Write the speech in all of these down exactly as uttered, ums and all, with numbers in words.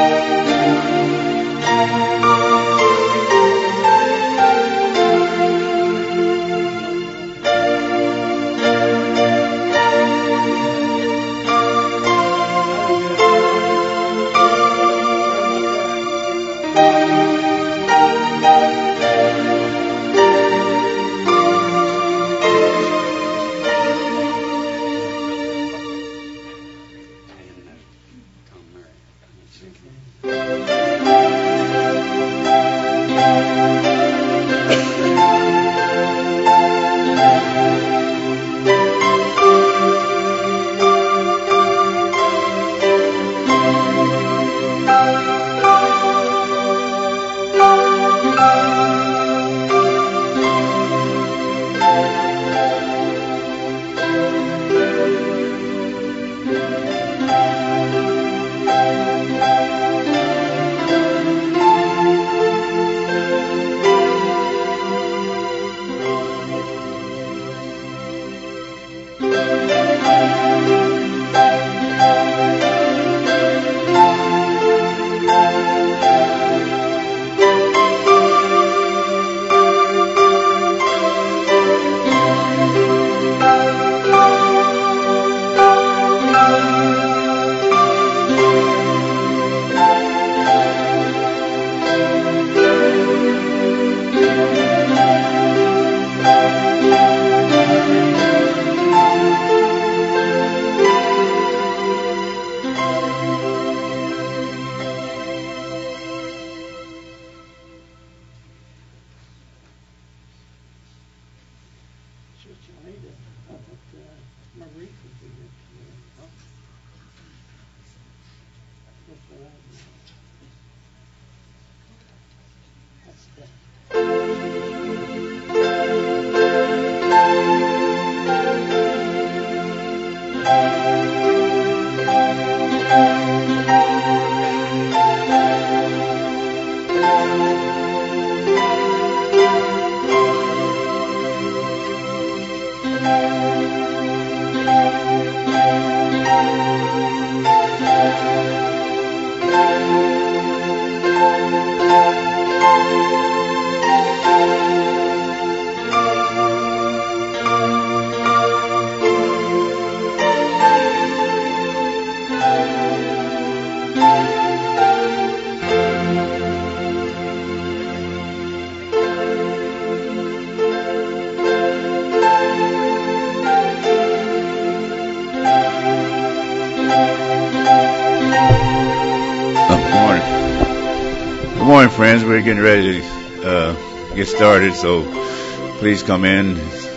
Good morning, friends. We're getting ready to uh, get started, so please come in.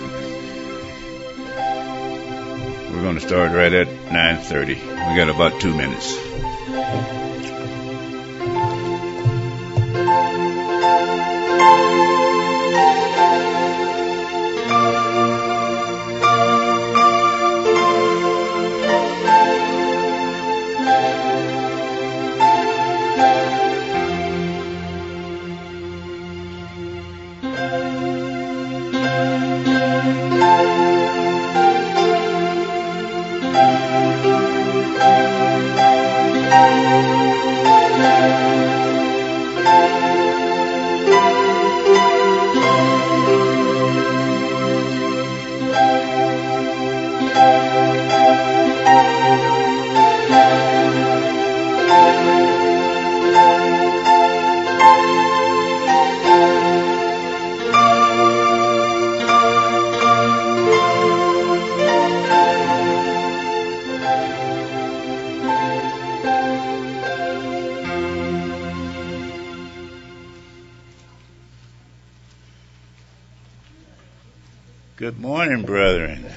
We're going to start right at nine thirty. We got about two minutes. Good morning, brethren.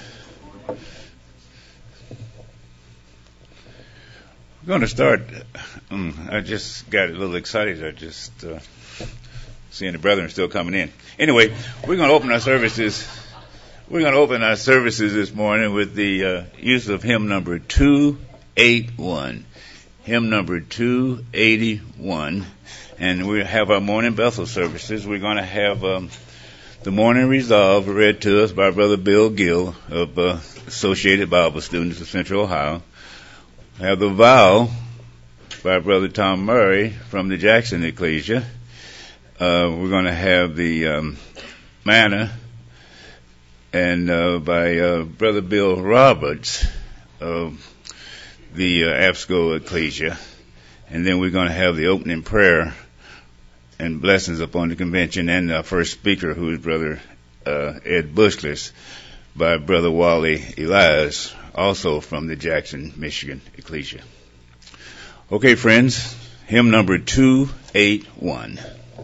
We're going to start. Um, I just got a little excited. I just uh, seeing the brethren still coming in. Anyway, we're going to open our services. We're going to open our services this morning with the uh, use of hymn number two eighty-one. Hymn number two eighty-one. And we have our morning Bethel services. We're going to have um, the morning resolve read to us by Brother Bill Gill of uh, Associated Bible Students of Central Ohio. We have the vow by Brother Tom Murray from the Jackson Ecclesia. Uh, we're going to have the um, manna and uh, by uh, Brother Bill Roberts of the uh, Absco Ecclesia. And then we're going to have the opening prayer and blessings upon the convention, and our first speaker, who is Brother uh, Ed Bushless, by Brother Wally Elias, also from the Jackson, Michigan Ecclesia. Okay, friends, hymn number two eighty-one.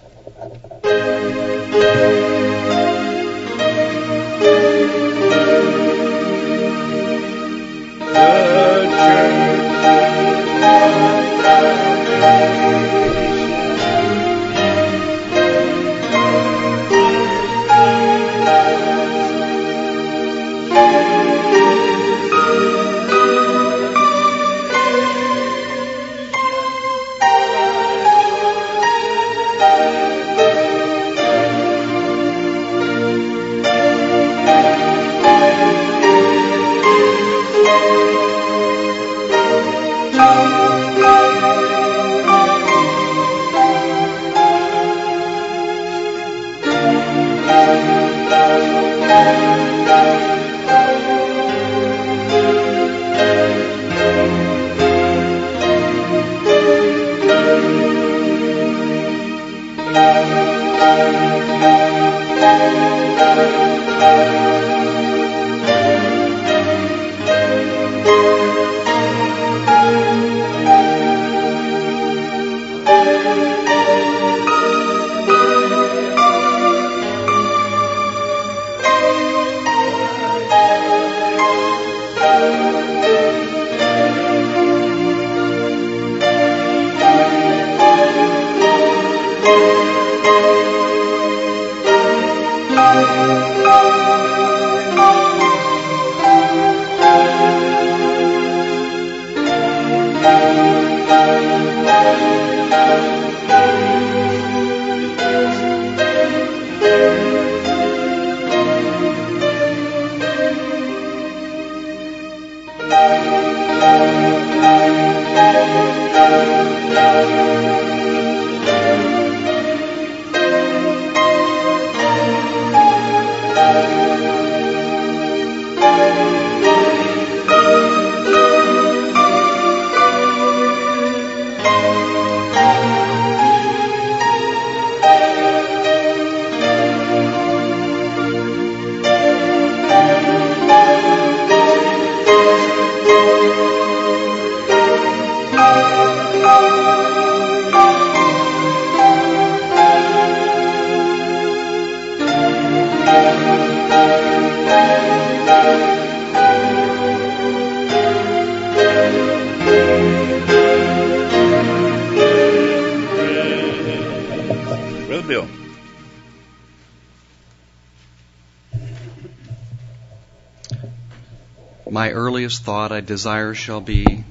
My earliest thought I desire shall be,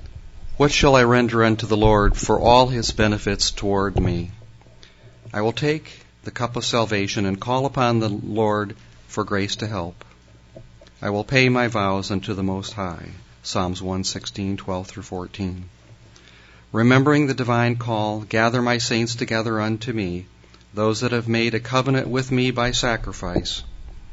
what shall I render unto the Lord for all his benefits toward me? I will take the cup of salvation and call upon the Lord for grace to help. I will pay my vows unto the Most High. Psalms one sixteen, twelve through fourteen. Remembering the divine call, gather my saints together unto me, those that have made a covenant with me by sacrifice.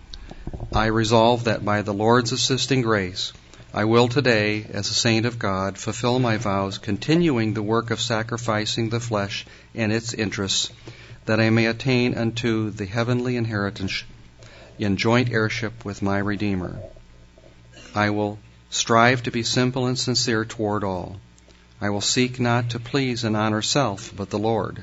I resolve that by the Lord's assisting grace, I will today, as a saint of God, fulfill my vows, continuing the work of sacrificing the flesh and its interests, that I may attain unto the heavenly inheritance in joint heirship with my Redeemer. I will strive to be simple and sincere toward all. I will seek not to please and honor self, but the Lord.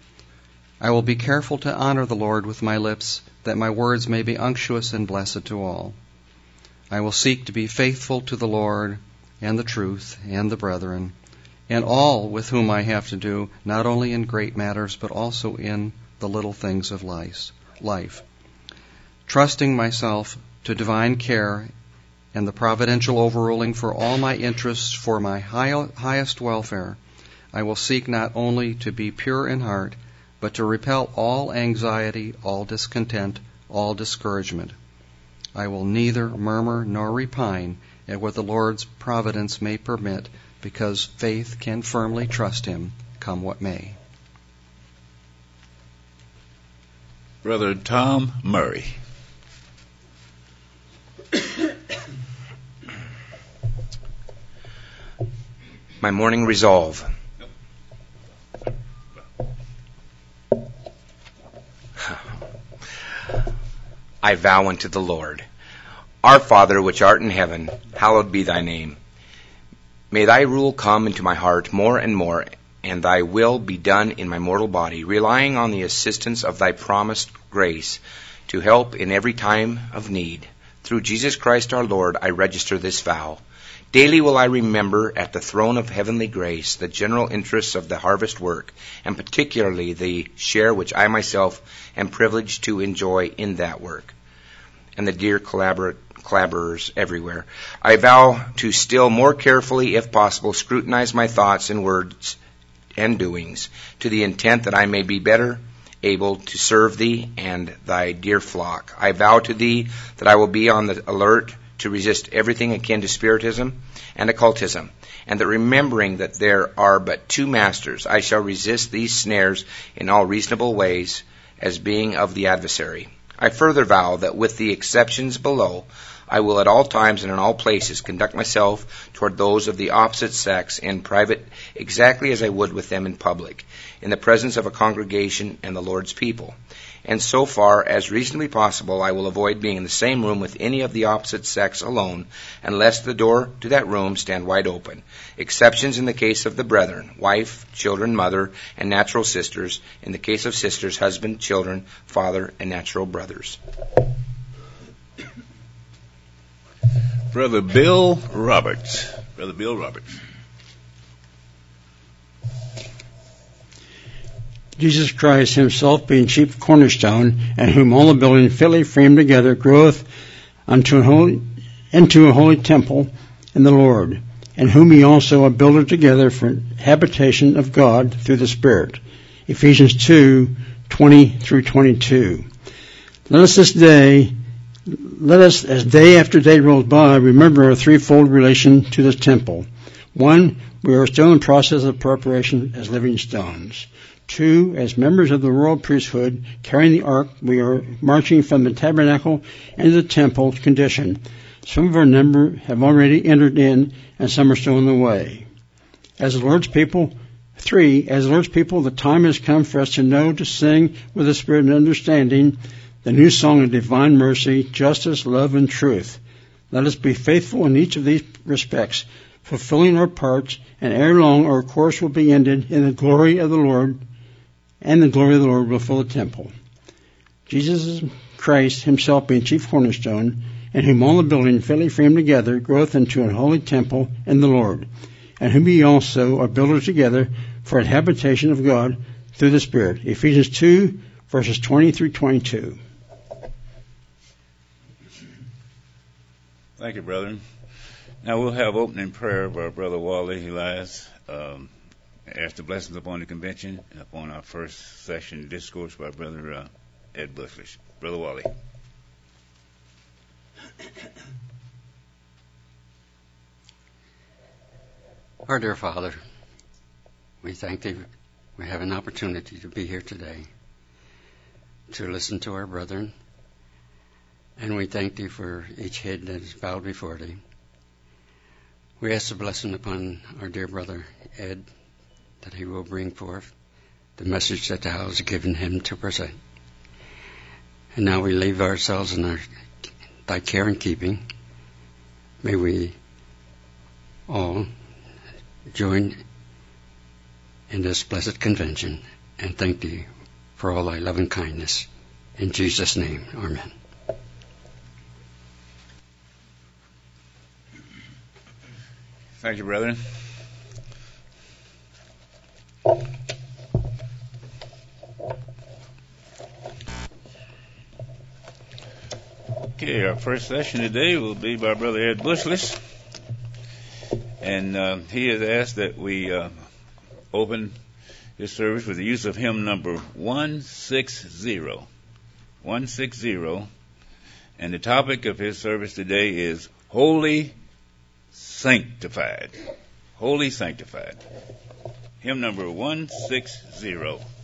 I will be careful to honor the Lord with my lips, that my words may be unctuous and blessed to all. I will seek to be faithful to the Lord and the truth and the brethren, and all with whom I have to do, not only in great matters, but also in the little things of life. Trusting myself to divine care and the providential overruling for all my interests for my high, highest welfare, I will seek not only to be pure in heart, but to repel all anxiety, all discontent, all discouragement. I will neither murmur nor repine at what the Lord's providence may permit because faith can firmly trust him, come what may. Brother Tom Murray. My morning resolve. I vow unto the Lord, Our Father which art in heaven, hallowed be thy name. May thy rule come into my heart more and more, and thy will be done in my mortal body, relying on the assistance of thy promised grace to help in every time of need. Through Jesus Christ our Lord, I register this vow. Daily will I remember at the throne of heavenly grace the general interests of the harvest work, and particularly the share which I myself am privileged to enjoy in that work, and the dear collabor- collaborers everywhere. I vow to still more carefully, if possible, scrutinize my thoughts and words and doings, to the intent that I may be better able to serve thee and thy dear flock. I vow to thee that I will be on the alert to resist everything akin to spiritism and occultism, and that remembering that there are but two masters, I shall resist these snares in all reasonable ways as being of the adversary. I further vow that with the exceptions below, I will at all times and in all places conduct myself toward those of the opposite sex in private exactly as I would with them in public, in the presence of a congregation and the Lord's people. And so far as reasonably possible, I will avoid being in the same room with any of the opposite sex alone, unless the door to that room stand wide open. Exceptions in the case of the brethren, wife, children, mother, and natural sisters. In the case of sisters, husband, children, father, and natural brothers. Brother Bill Roberts. Brother Bill Roberts. Jesus Christ himself being chief cornerstone, and whom all the building fitly framed together groweth unto a holy, into a holy temple in the Lord, and whom ye also are builded together for habitation of God through the Spirit. Ephesians two, twenty through twenty-two. Let us this day, let us, as day after day rolls by, remember our threefold relation to this temple. One, we are still in process of preparation as living stones. Two, as members of the royal priesthood carrying the ark, we are marching from the tabernacle into the temple condition. Some of our number have already entered in, and some are still on the way. As the Lord's people, three, as the Lord's people, the time has come for us to know, to sing with the spirit and understanding the new song of divine mercy, justice, love, and truth. Let us be faithful in each of these respects, fulfilling our parts, and ere long our course will be ended in the glory of the Lord, and the glory of the Lord will fill the temple. Jesus Christ himself being chief cornerstone, and whom all the building fitly framed together groweth into an holy temple in the Lord, and whom ye also are builded together for an habitation of God through the Spirit. Ephesians two, verses twenty through twenty-two. Thank you, brethren. Now we'll have opening prayer of our brother Wally Elias. Um, ask the blessings upon the convention and upon our first session discourse by Brother uh, Ed Bushlish. Brother Wally. Our dear Father, we thank Thee we have an opportunity to be here today to listen to our brethren, and we thank Thee for each head that is bowed before Thee. We ask a blessing upon our dear brother Ed, that he will bring forth the message that Thou hast given him to present. And now we leave ourselves in our, Thy care and keeping. May we all join in this blessed convention and thank Thee for all Thy loving kindness. In Jesus' name, amen. Thank you, brethren. Okay, our first session today will be by Brother Ed Bushlish, and uh, he has asked that we uh, open his service with the use of hymn number one sixty. one sixty, and the topic of his service today is Holy Sanctified. Holy Sanctified. Hymn number one sixty.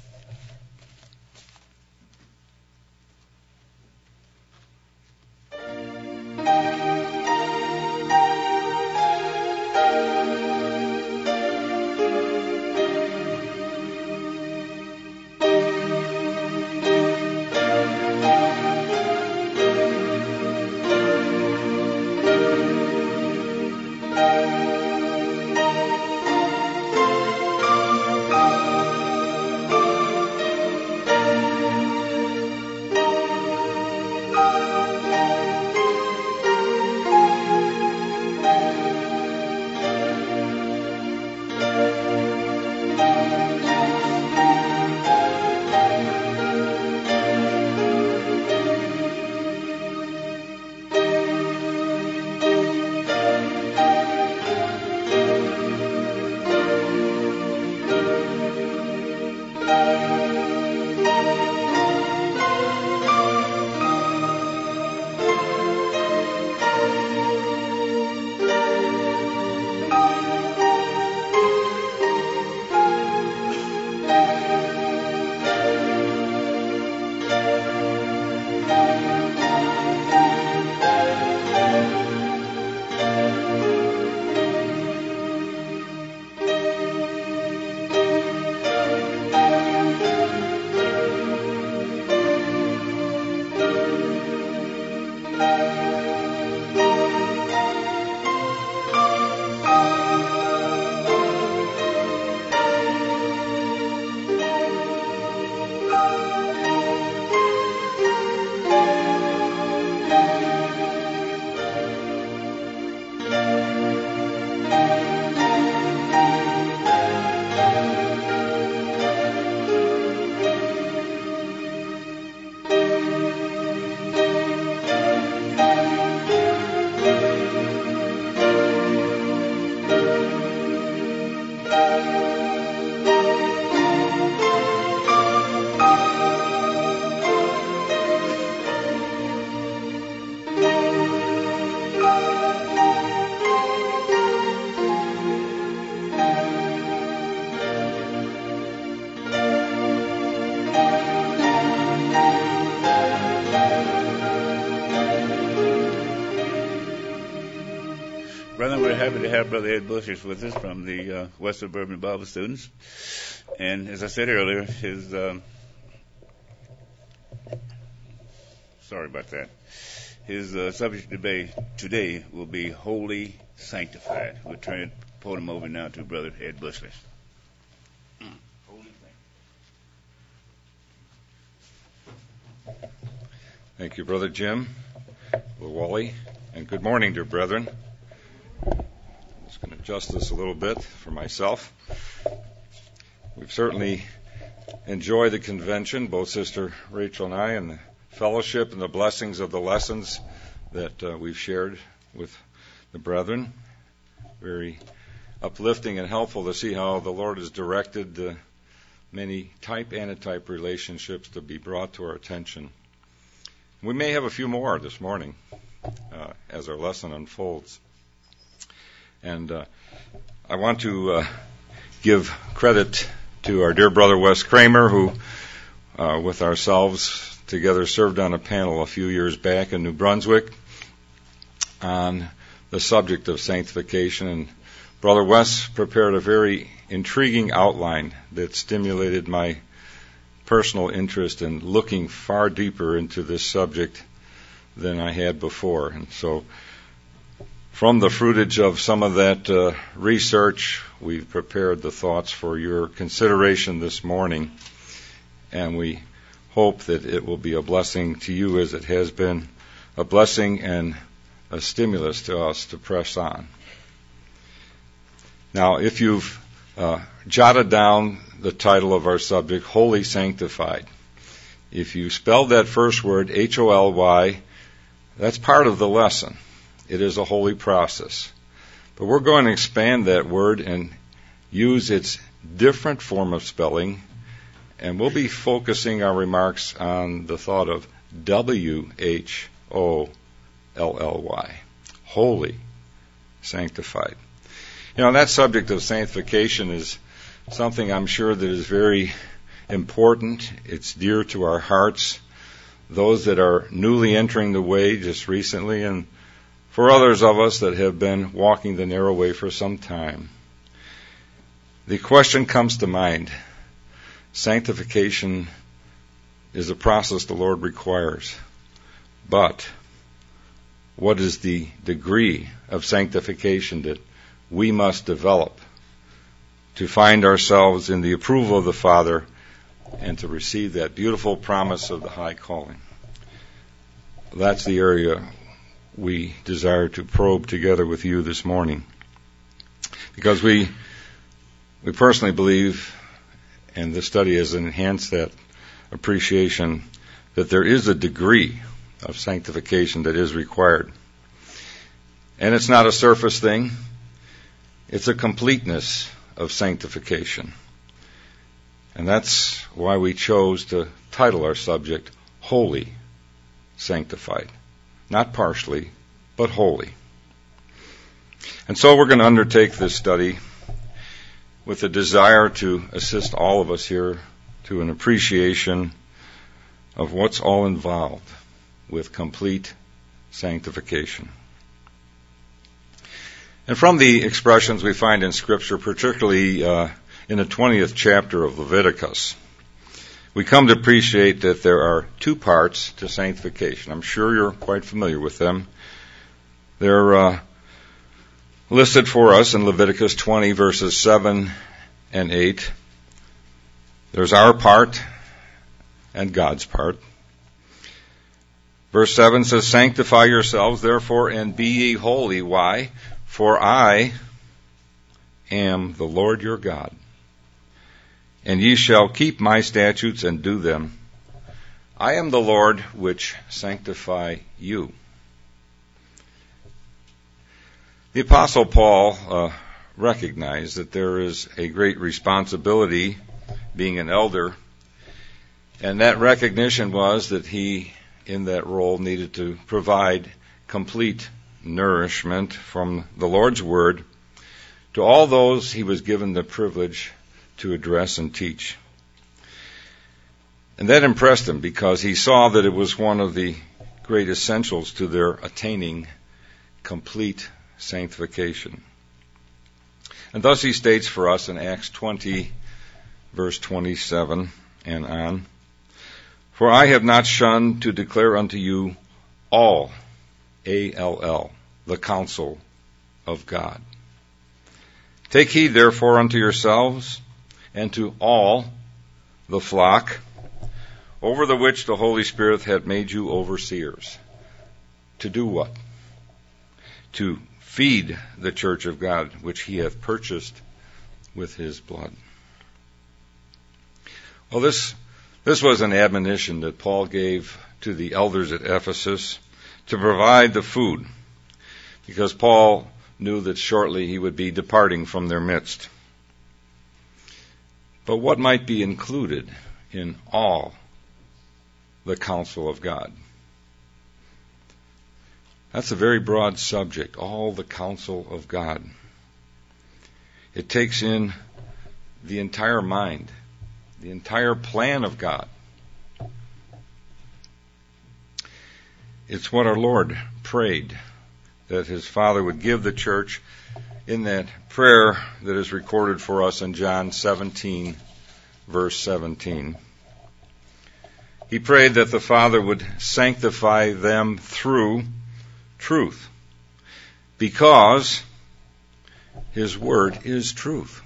Brethren, we're happy to have Brother Ed Bushers with us from the uh, West Suburban Bible Students. And as I said earlier, his, um, sorry about that, his uh, subject today, today will be Holy Sanctified. We'll turn the podium over now to Brother Ed Bushers. Thank you, Brother Jim, Brother Wally, and good morning, dear brethren. I'm just going to adjust this a little bit for myself. We've certainly enjoyed the convention, both Sister Rachel and I, and the fellowship and the blessings of the lessons that uh, we've shared with the brethren. Very uplifting and helpful to see how the Lord has directed uh, many type-antitype relationships to be brought to our attention. We may have a few more this morning uh, as our lesson unfolds. And uh, I want to uh, give credit to our dear brother Wes Kramer, who uh, with ourselves together served on a panel a few years back in New Brunswick on the subject of sanctification. And Brother Wes prepared a very intriguing outline that stimulated my personal interest in looking far deeper into this subject than I had before. And so from the fruitage of some of that uh, research, we've prepared the thoughts for your consideration this morning, and we hope that it will be a blessing to you as it has been a blessing and a stimulus to us to press on. Now, if you've uh, jotted down the title of our subject, Holy Sanctified, if you spelled that first word, H O L Y, that's part of the lesson. It is a holy process. But we're going to expand that word and use its different form of spelling, and we'll be focusing our remarks on the thought of W H O L L Y, holy, sanctified. You know, that subject of sanctification is something I'm sure that is very important. It's dear to our hearts. Those that are newly entering the way just recently, and for others of us that have been walking the narrow way for some time. The question comes to mind. Sanctification is a process the Lord requires. But what is the degree of sanctification that we must develop to find ourselves in the approval of the Father and to receive that beautiful promise of the high calling? That's the area we desire to probe together with you this morning. Because we we personally believe, and this study has enhanced that appreciation, that there is a degree of sanctification that is required. And it's not a surface thing. It's a completeness of sanctification. And that's why we chose to title our subject, Wholly Sanctified. Not partially, but wholly. And so we're going to undertake this study with a desire to assist all of us here to an appreciation of what's all involved with complete sanctification. And from the expressions we find in Scripture, particularly uh, in the twentieth chapter of Leviticus, we come to appreciate that there are two parts to sanctification. I'm sure you're quite familiar with them. They're uh, listed for us in Leviticus twenty, verses seven and eight. There's our part and God's part. Verse seven says, "Sanctify yourselves, therefore, and be ye holy." Why? "For I am the Lord your God. And ye shall keep my statutes and do them. I am the Lord which sanctify you." The Apostle Paul uh, recognized that there is a great responsibility being an elder, and that recognition was that he, in that role, needed to provide complete nourishment from the Lord's Word to all those he was given the privilege to address and teach. And that impressed him because he saw that it was one of the great essentials to their attaining complete sanctification. And thus he states for us in Acts twenty, verse twenty-seven and on, "For I have not shunned to declare unto you all," A L L, "the counsel of God. Take heed therefore unto yourselves and to all the flock, over the which the Holy Spirit hath made you overseers." To do what? To feed the church of God, which he hath purchased with his blood. Well, this, this was an admonition that Paul gave to the elders at Ephesus to provide the food, because Paul knew that shortly he would be departing from their midst. But what might be included in all the counsel of God? That's a very broad subject, all the counsel of God. It takes in the entire mind, the entire plan of God. It's what our Lord prayed that his Father would give the church in that prayer that is recorded for us in John seventeen, verse seventeen. He prayed that the Father would sanctify them through truth, because his word is truth.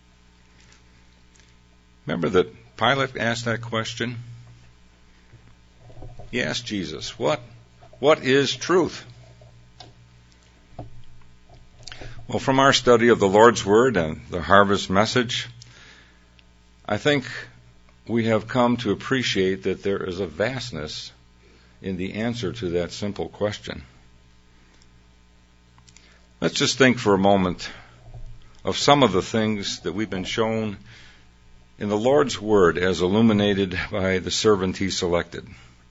Remember that Pilate asked that question? He asked Jesus, what, what is truth? Well, from our study of the Lord's Word and the harvest message, I think we have come to appreciate that there is a vastness in the answer to that simple question. Let's just think for a moment of some of the things that we've been shown in the Lord's Word as illuminated by the servant he selected.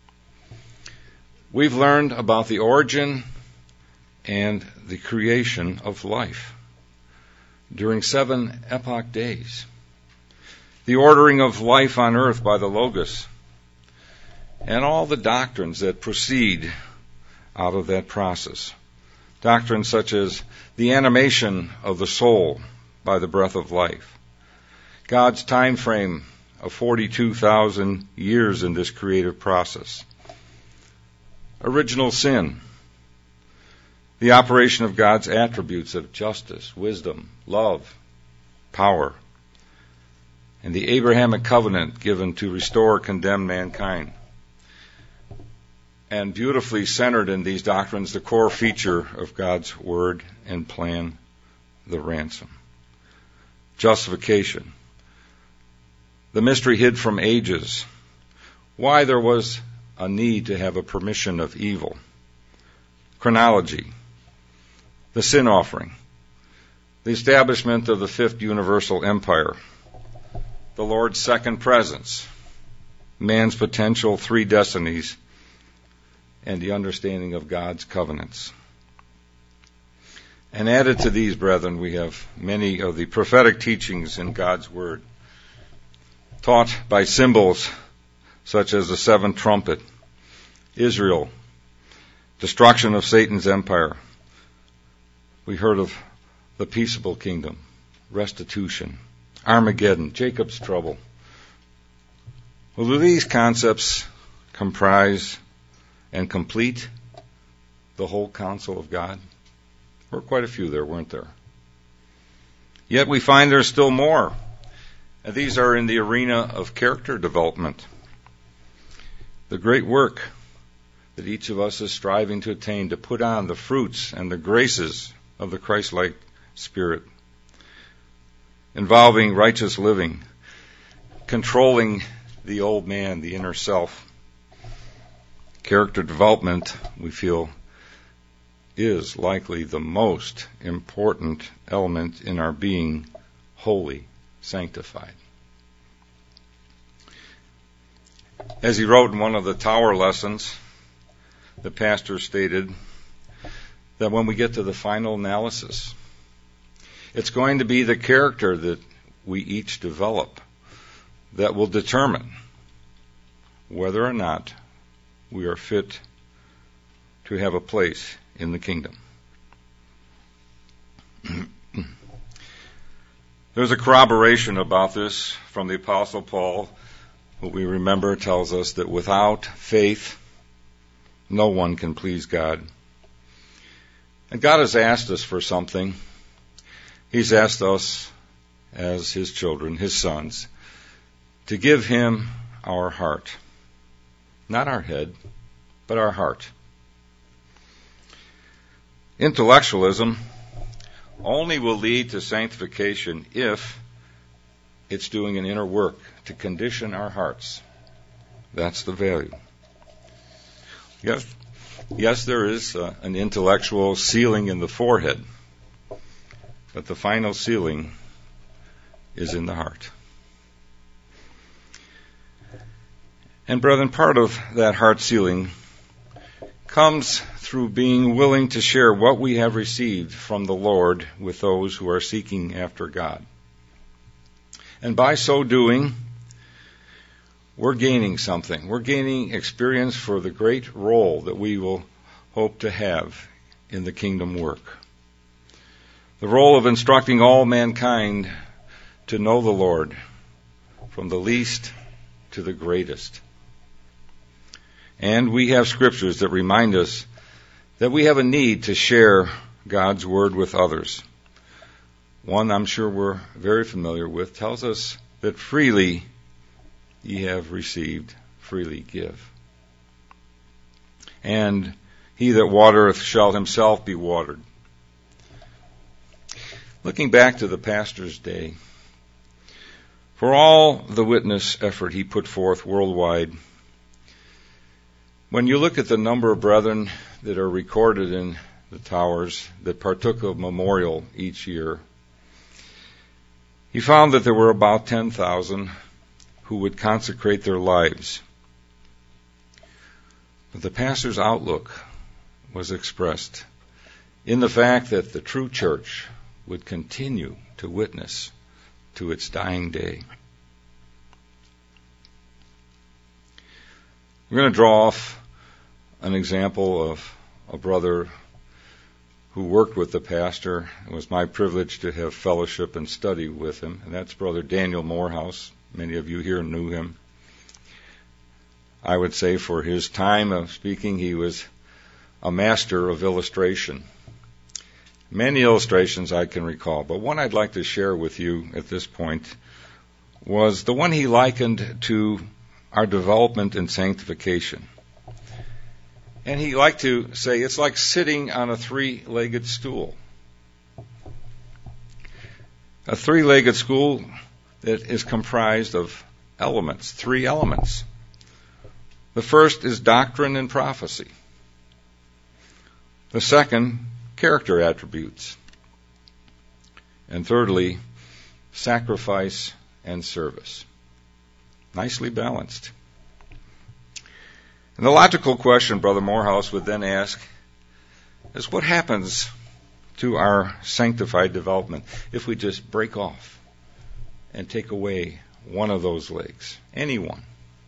We've learned about the origin and the creation of life. during seven epoch days. The ordering of life on earth by the Logos, and all the doctrines that proceed out of that process. Doctrines such as the animation of the soul by the breath of life, God's time frame of forty-two thousand years in this creative process, original sin, the operation of God's attributes of justice, wisdom, love, power, and the Abrahamic covenant given to restore condemned mankind. And beautifully centered in these doctrines, the core feature of God's word and plan, the ransom. Justification. The mystery hid from ages. Why there was a need to have a permission of evil. Chronology. The sin offering. The establishment of the fifth universal empire. The Lord's second presence. Man's potential three destinies. And the understanding of God's covenants. And added to these, brethren, we have many of the prophetic teachings in God's Word, taught by symbols such as the seventh trumpet, Israel, destruction of Satan's empire. We heard of the peaceable kingdom, restitution, Armageddon, Jacob's trouble. Well, do these concepts comprise and complete the whole counsel of God? There were quite a few there, weren't there? Yet we find there's still more. And these are in the arena of character development. The great work that each of us is striving to attain, to put on the fruits and the graces of the Christ-like spirit, involving righteous living, controlling the old man, the inner self. Character development, we feel, is likely the most important element in our being holy, sanctified. As he wrote in one of the Tower lessons, the pastor stated that when we get to the final analysis, it's going to be the character that we each develop that will determine whether or not we are fit to have a place in the kingdom. There's a corroboration about this from the Apostle Paul, who we remember tells us that without faith, no one can please God. And God has asked us for something. He's asked us, as His children, His sons, to give Him our heart. Not our head, but our heart. Intellectualism only will lead to sanctification if it's doing an inner work to condition our hearts. That's the value. Yes, yes, there is uh, an intellectual sealing in the forehead, but the final sealing is in the heart. And brethren, part of that heart sealing comes through being willing to share what we have received from the Lord with those who are seeking after God. And by so doing, we're gaining something. We're gaining experience for the great role that we will hope to have in the kingdom work. The role of instructing all mankind to know the Lord, from the least to the greatest. And we have scriptures that remind us that we have a need to share God's word with others. One I'm sure we're very familiar with tells us that freely ye have received, freely give. And he that watereth shall himself be watered. Looking back to the pastor's day, for all the witness effort he put forth worldwide, when you look at the number of brethren that are recorded in the towers that partook of memorial each year, he found that there were about ten thousand who would consecrate their lives. But the pastor's outlook was expressed in the fact that the true church would continue to witness to its dying day. We're going to draw off an example of a brother who worked with the pastor. It was my privilege to have fellowship and study with him, and that's Brother Daniel Morehouse. Many of you here knew him. I would say for his time of speaking, he was a master of illustration. Many illustrations I can recall, but one I'd like to share with you at this point was the one he likened to our development and sanctification. And he liked to say it's like sitting on a three-legged stool. A three-legged stool that is comprised of elements, three elements. The first is doctrine and prophecy. The second, character attributes. And thirdly, sacrifice and service. Nicely balanced. And the logical question Brother Morehouse would then ask is what happens to our sanctified development if we just break off and take away one of those legs? Any one.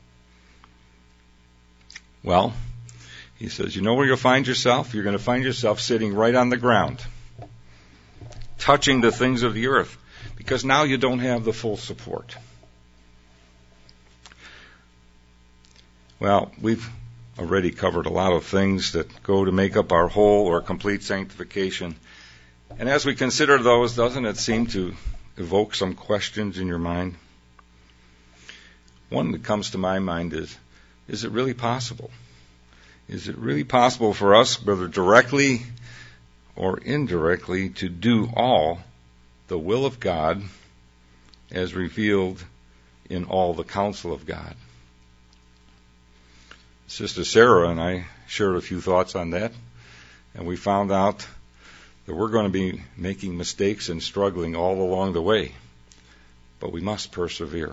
Well, he says, you know where you'll find yourself? You're going to find yourself sitting right on the ground, touching the things of the earth, because now you don't have the full support. Well, we've already covered a lot of things that go to make up our whole or complete sanctification. And as we consider those, doesn't it seem to evoke some questions in your mind? One that comes to my mind is, is it really possible? Is it really possible for us, whether directly or indirectly, to do all the will of God as revealed in all the counsel of God? Sister Sarah and I shared a few thoughts on that, and we found out that we're going to be making mistakes and struggling all along the way, but we must persevere.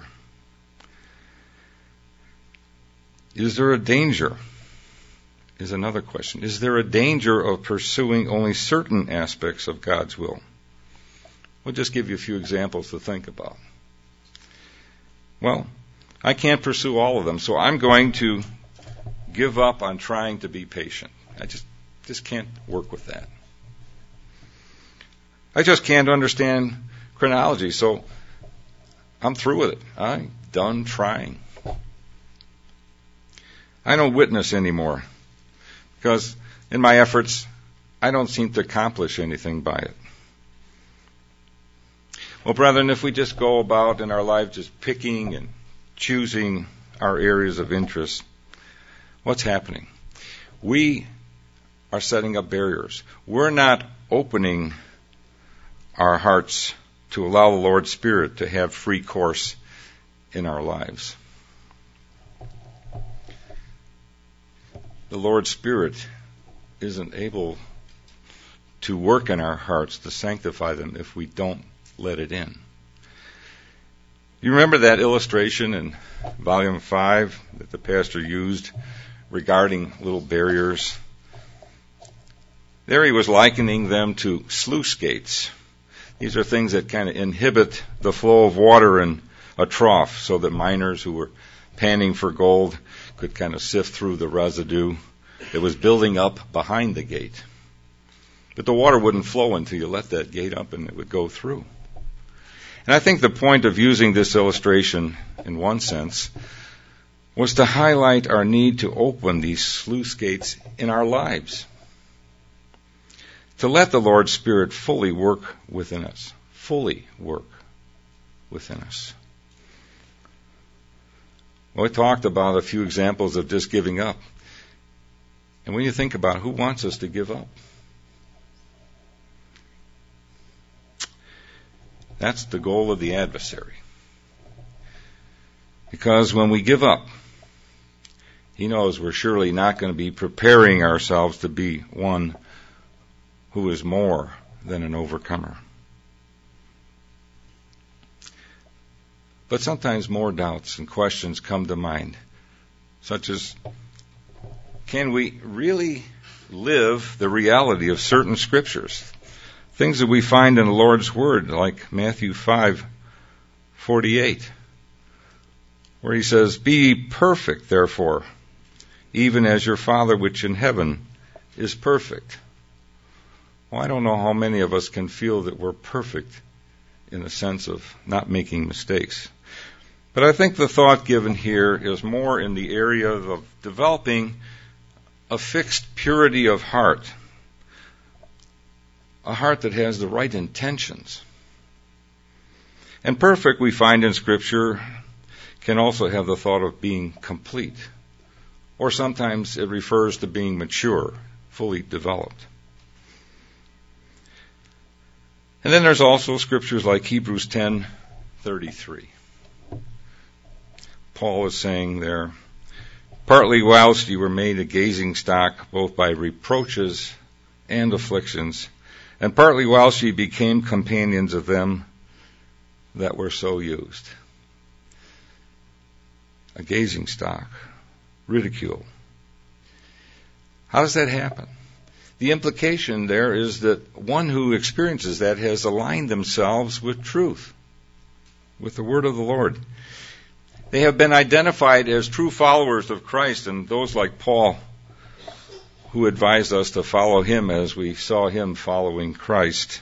Is there a danger? Is another question. Is there a danger of pursuing only certain aspects of God's will? We'll just give you a few examples to think about. Well, I can't pursue all of them, so I'm going to give up on trying to be patient. I just, just can't work with that. I just can't understand chronology, so I'm through with it. I'm done trying. I don't witness anymore because in my efforts, I don't seem to accomplish anything by it. Well, brethren, if we just go about in our life just picking and choosing our areas of interest, what's happening? We are setting up barriers. We're not opening our hearts to allow the Lord's Spirit to have free course in our lives. The Lord's Spirit isn't able to work in our hearts to sanctify them if we don't let it in. You remember that illustration in volume five that the pastor used regarding little barriers? There he was likening them to sluice gates. These are things that kind of inhibit the flow of water in a trough so that miners who were panning for gold could kind of sift through the residue that was building up behind the gate. But the water wouldn't flow until you let that gate up and it would go through. And I think the point of using this illustration, in one sense, was to highlight our need to open these sluice gates in our lives, to let the Lord's Spirit fully work within us, fully work within us. Well, we talked about a few examples of just giving up. And when you think about it, who wants us to give up? That's the goal of the adversary. Because when we give up, he knows we're surely not going to be preparing ourselves to be one who is more than an overcomer. But sometimes more doubts and questions come to mind, such as, can we really live the reality of certain scriptures? Things that we find in the Lord's Word, like Matthew five forty-eight, where he says, "Be ye perfect, therefore, even as your Father which in heaven is perfect." Well, I don't know how many of us can feel that we're perfect in the sense of not making mistakes. But I think the thought given here is more in the area of developing a fixed purity of heart, a heart that has the right intentions. And perfect, we find in Scripture, can also have the thought of being complete. Or sometimes it refers to being mature, fully developed. And then there's also scriptures like Hebrews ten thirty-three. Paul is saying there, "Partly whilst you were made a gazing stock, both by reproaches and afflictions, and partly whilst ye became companions of them that were so used." A gazing stock, ridicule. How does that happen? The implication there is that one who experiences that has aligned themselves with truth, with the word of the Lord. They have been identified as true followers of Christ, and those like Paul, who advised us to follow him as we saw him following Christ,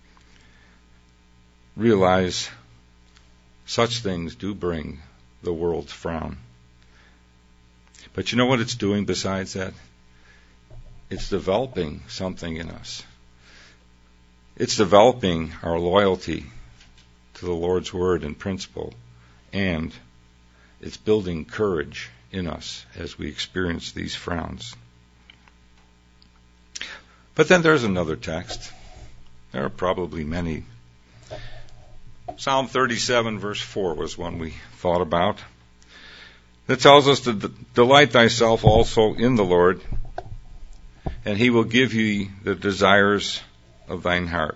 realize such things do bring the world's frown. But you know what it's doing besides that? It's developing something in us. It's developing our loyalty to the Lord's word and principle, and it's building courage in us as we experience these frowns. But then there's another text. There are probably many. Psalm thirty-seven verse four was one we thought about. That tells us to d- delight thyself also in the Lord, and he will give you the desires of thine heart.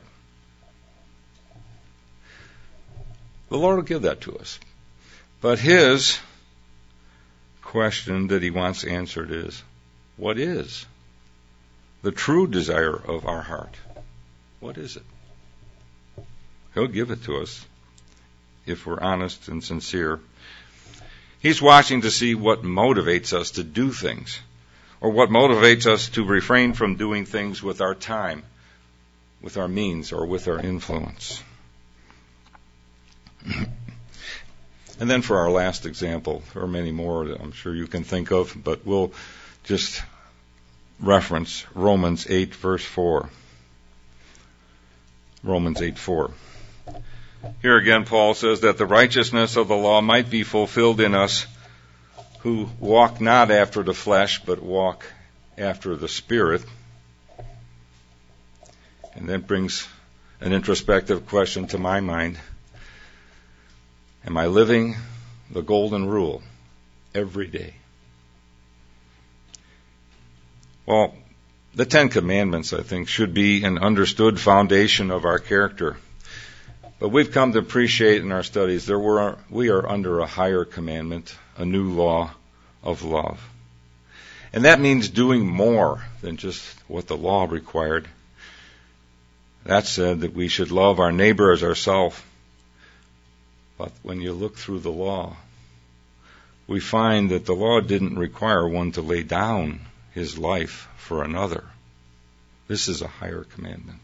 The Lord will give that to us. But his question that he wants answered is, what is the true desire of our heart? What is it? He'll give it to us if we're honest and sincere. He's watching to see what motivates us to do things, or what motivates us to refrain from doing things with our time, with our means, or with our influence. And then for our last example, there are many more that I'm sure you can think of, but we'll just reference Romans eight verse four. Romans eight four. Here again, Paul says that the righteousness of the law might be fulfilled in us who walk not after the flesh, but walk after the Spirit. And that brings an introspective question to my mind. Am I living the golden rule every day? Well, the Ten Commandments, I think, should be an understood foundation of our character. But we've come to appreciate in our studies that we're, we are under a higher commandment, a new law of love. And that means doing more than just what the law required. That said, that we should love our neighbor as ourselves. But when you look through the law, we find that the law didn't require one to lay down his life for another. This is a higher commandment.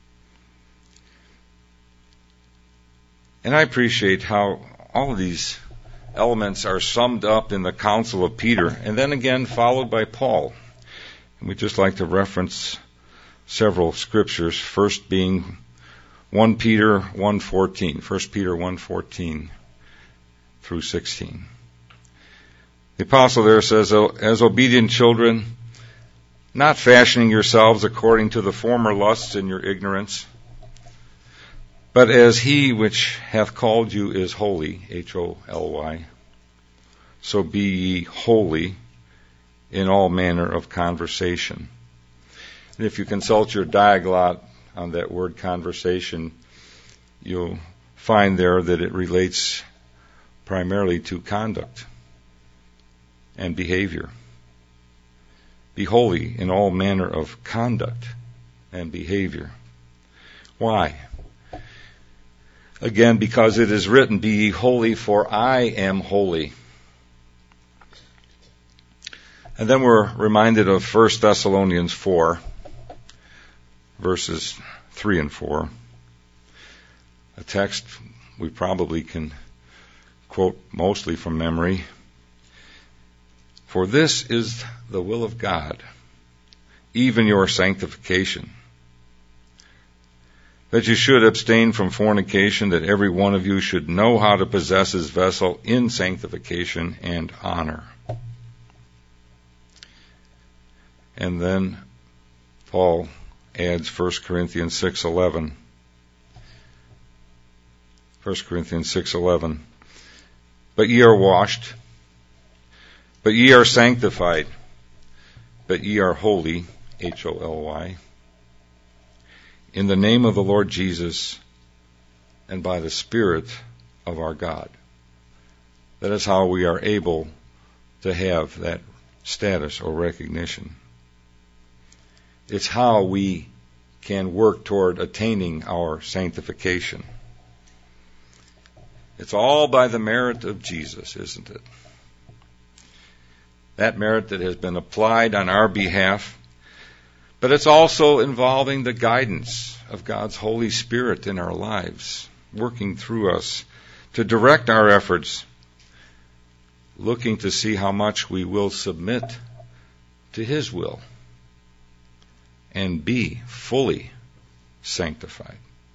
And I appreciate how all of these elements are summed up in the counsel of Peter, and then again followed by Paul. And we'd just like to reference several scriptures, first being First Peter one fourteen, First Peter one fourteen through sixteen. The apostle there says, as obedient children, not fashioning yourselves according to the former lusts in your ignorance, but as he which hath called you is holy, H O L Y, so be ye holy in all manner of conversation. And if you consult your diaglot on that word conversation, you'll find there that it relates primarily to conduct and behavior. Be holy in all manner of conduct and behavior. Why? Again, because it is written, "Be ye holy, for I am holy." And then we're reminded of First Thessalonians four, verses three and four. A text we probably can quote mostly from memory. "For this is the will of God, even your sanctification, that you should abstain from fornication, that every one of you should know how to possess his vessel in sanctification and honor." And then Paul adds First Corinthians six eleven. First Corinthians six eleven. "But ye are washed, but ye are sanctified, but ye are holy," H O L Y, "in the name of the Lord Jesus and by the Spirit of our God." That is how we are able to have that status or recognition. It's how we can work toward attaining our sanctification. It's all by the merit of Jesus, isn't it? That merit that has been applied on our behalf, but it's also involving the guidance of God's Holy Spirit in our lives, working through us to direct our efforts, looking to see how much we will submit to His will and be fully sanctified.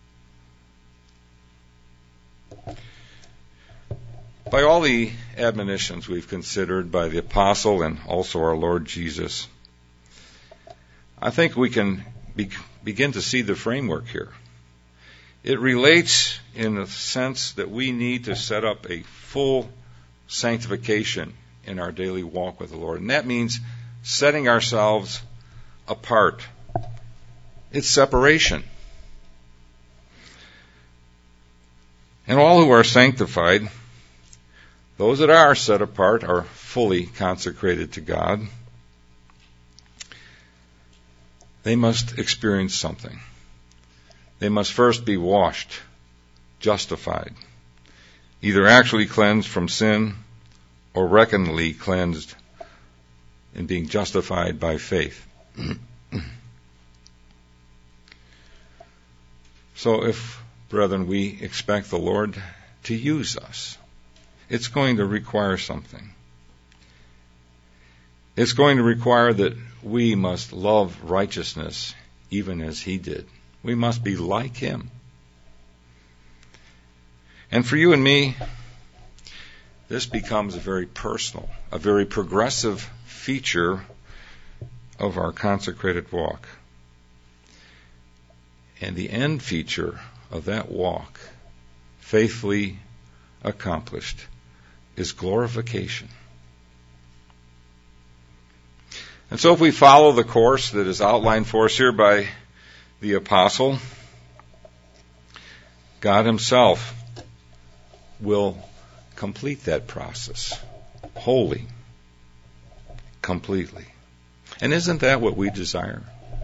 By all the admonitions we've considered by the apostle and also our Lord Jesus, I think we can be, begin to see the framework here. It relates in the sense that we need to set up a full sanctification in our daily walk with the Lord. And that means setting ourselves apart. It's separation. And all who are sanctified, those that are set apart, are fully consecrated to God. They must experience something. They must first be washed, justified, either actually cleansed from sin or reckonedly cleansed in being justified by faith. So if, brethren, we expect the Lord to use us, it's going to require something. It's going to require that we must love righteousness even as He did. We must be like Him. And for you and me, this becomes a very personal, a very progressive feature of our consecrated walk. And the end feature of that walk, faithfully accomplished, is glorification. And so if we follow the course that is outlined for us here by the apostle, God Himself will complete that process wholly, completely. And isn't that what we desire?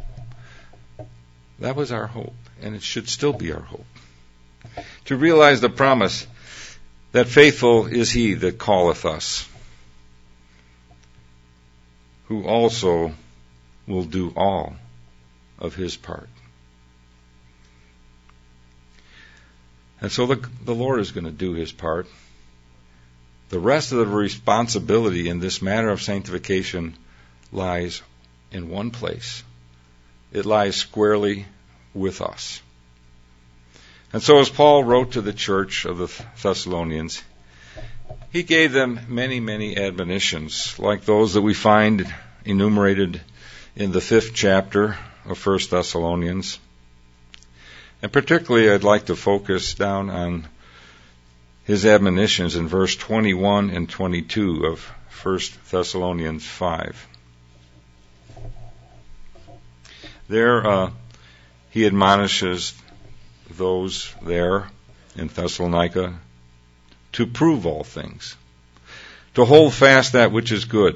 That was our hope, and it should still be our hope. To realize the promise that faithful is He that calleth us, who also will do all of His part. And so the, the Lord is going to do His part. The rest of the responsibility in this matter of sanctification lies in one place. It lies squarely with us. And so as Paul wrote to the church of the Thessalonians, he gave them many, many admonitions, like those that we find enumerated in the fifth chapter of First Thessalonians. And particularly I'd like to focus down on his admonitions in verse twenty-one and twenty-two of First Thessalonians five. There, uh, he admonishes those there in Thessalonica to prove all things, to hold fast that which is good,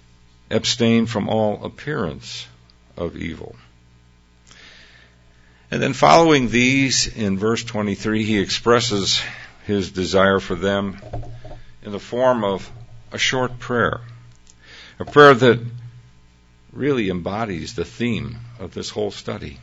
abstain from all appearance of evil. And then following these, in verse twenty-three, he expresses his desire for them in the form of a short prayer. A prayer that really embodies the theme of this whole study.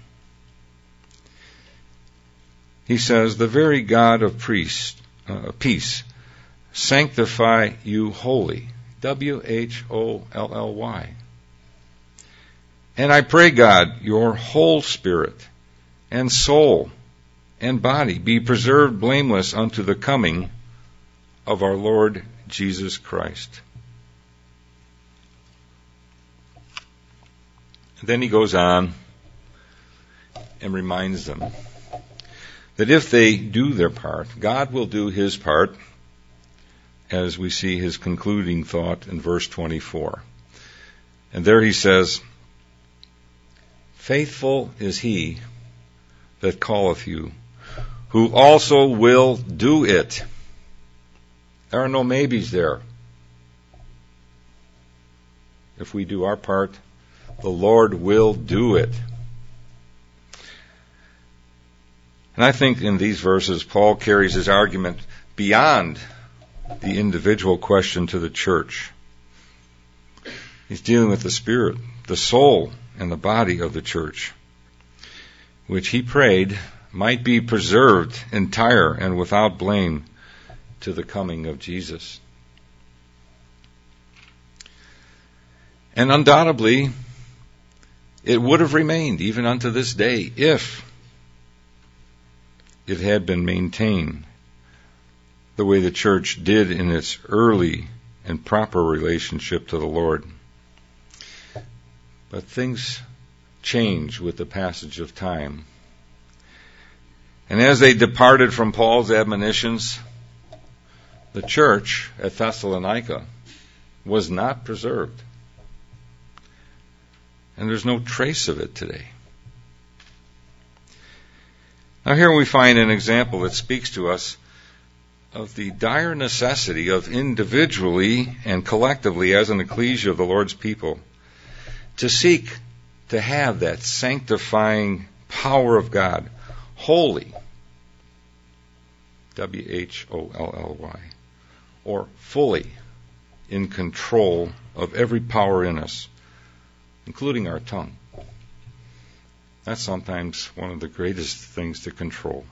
He says, the very God of priest, uh, peace, sanctify you wholly. W H O L L Y. And I pray, God, your whole spirit and soul and body be preserved blameless unto the coming of our Lord Jesus Christ. Then he goes on and reminds them that if they do their part, God will do his part, as we see his concluding thought in verse twenty-four. And there he says, faithful is he that calleth you, who also will do it. There are no maybes there. If we do our part, the Lord will do it. And I think in these verses, Paul carries his argument beyond the individual question to the church. He's dealing with the spirit, the soul, and the body of the church, which he prayed might be preserved entire and without blame to the coming of Jesus. And undoubtedly, it would have remained even unto this day if it had been maintained the way the church did in its early and proper relationship to the Lord. But things change with the passage of time. And as they departed from Paul's admonitions, the church at Thessalonica was not preserved. And there's no trace of it today. Now here we find an example that speaks to us of the dire necessity of individually and collectively as an ecclesia of the Lord's people to seek to have that sanctifying power of God wholly, W H O L L Y, or fully in control of every power in us, including our tongue. That's sometimes one of the greatest things to control.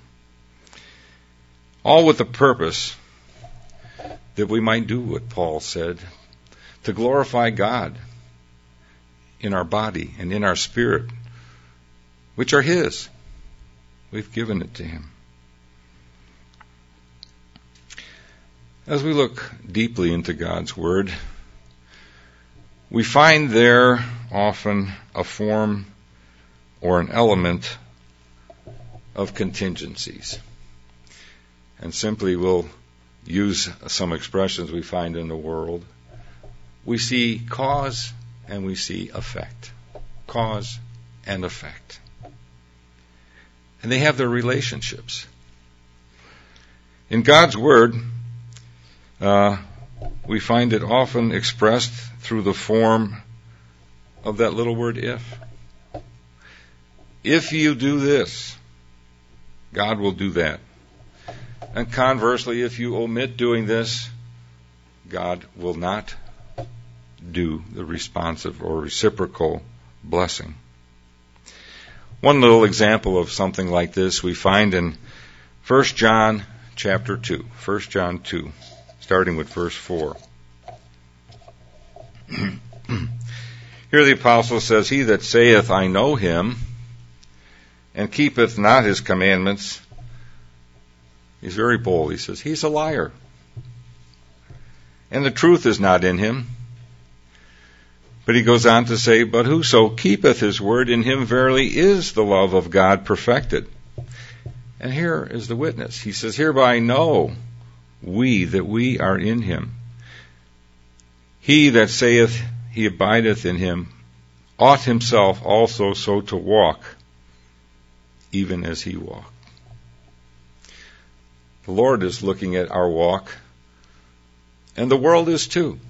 All with the purpose that we might do what Paul said, to glorify God in our body and in our spirit, which are his. We've given it to him. As we look deeply into God's Word, we find there often a form or an element of contingencies. And simply we'll use some expressions we find in the world. We see cause and we see effect. Cause and effect. And they have their relationships. In God's Word, uh, we find it often expressed through the form of that little word if. If you do this, God will do that. And conversely, if you omit doing this, God will not do the responsive or reciprocal blessing. One little example of something like this we find in First John chapter two. First John two, starting with verse four. Here the apostle says, he that saith, I know him, and keepeth not his commandments, he's very bold. He says, he's a liar. And the truth is not in him. But he goes on to say, but whoso keepeth his word, in him verily is the love of God perfected. And here is the witness. He says, hereby know we that we are in him. He that saith he abideth in him ought himself also so to walk, even as he walked. The Lord is looking at our walk, and the world is too.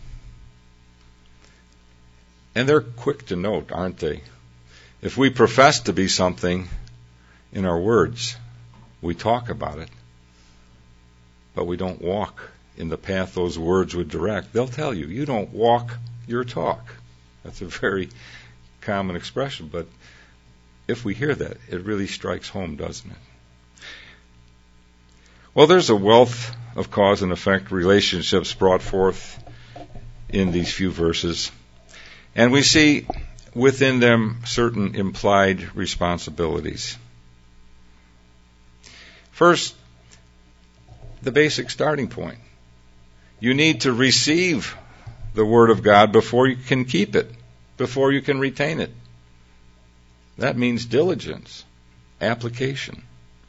And they're quick to note, aren't they? If we profess to be something in our words. We talk about it, but we don't walk in the path those words would direct. They'll tell you, you don't walk your talk. That's a very common expression, but if we hear that, it really strikes home, doesn't it? Well, there's a wealth of cause and effect relationships brought forth in these few verses, and we see within them certain implied responsibilities. First, the basic starting point. You need to receive the Word of God before you can keep it, before you can retain it. That means diligence, application.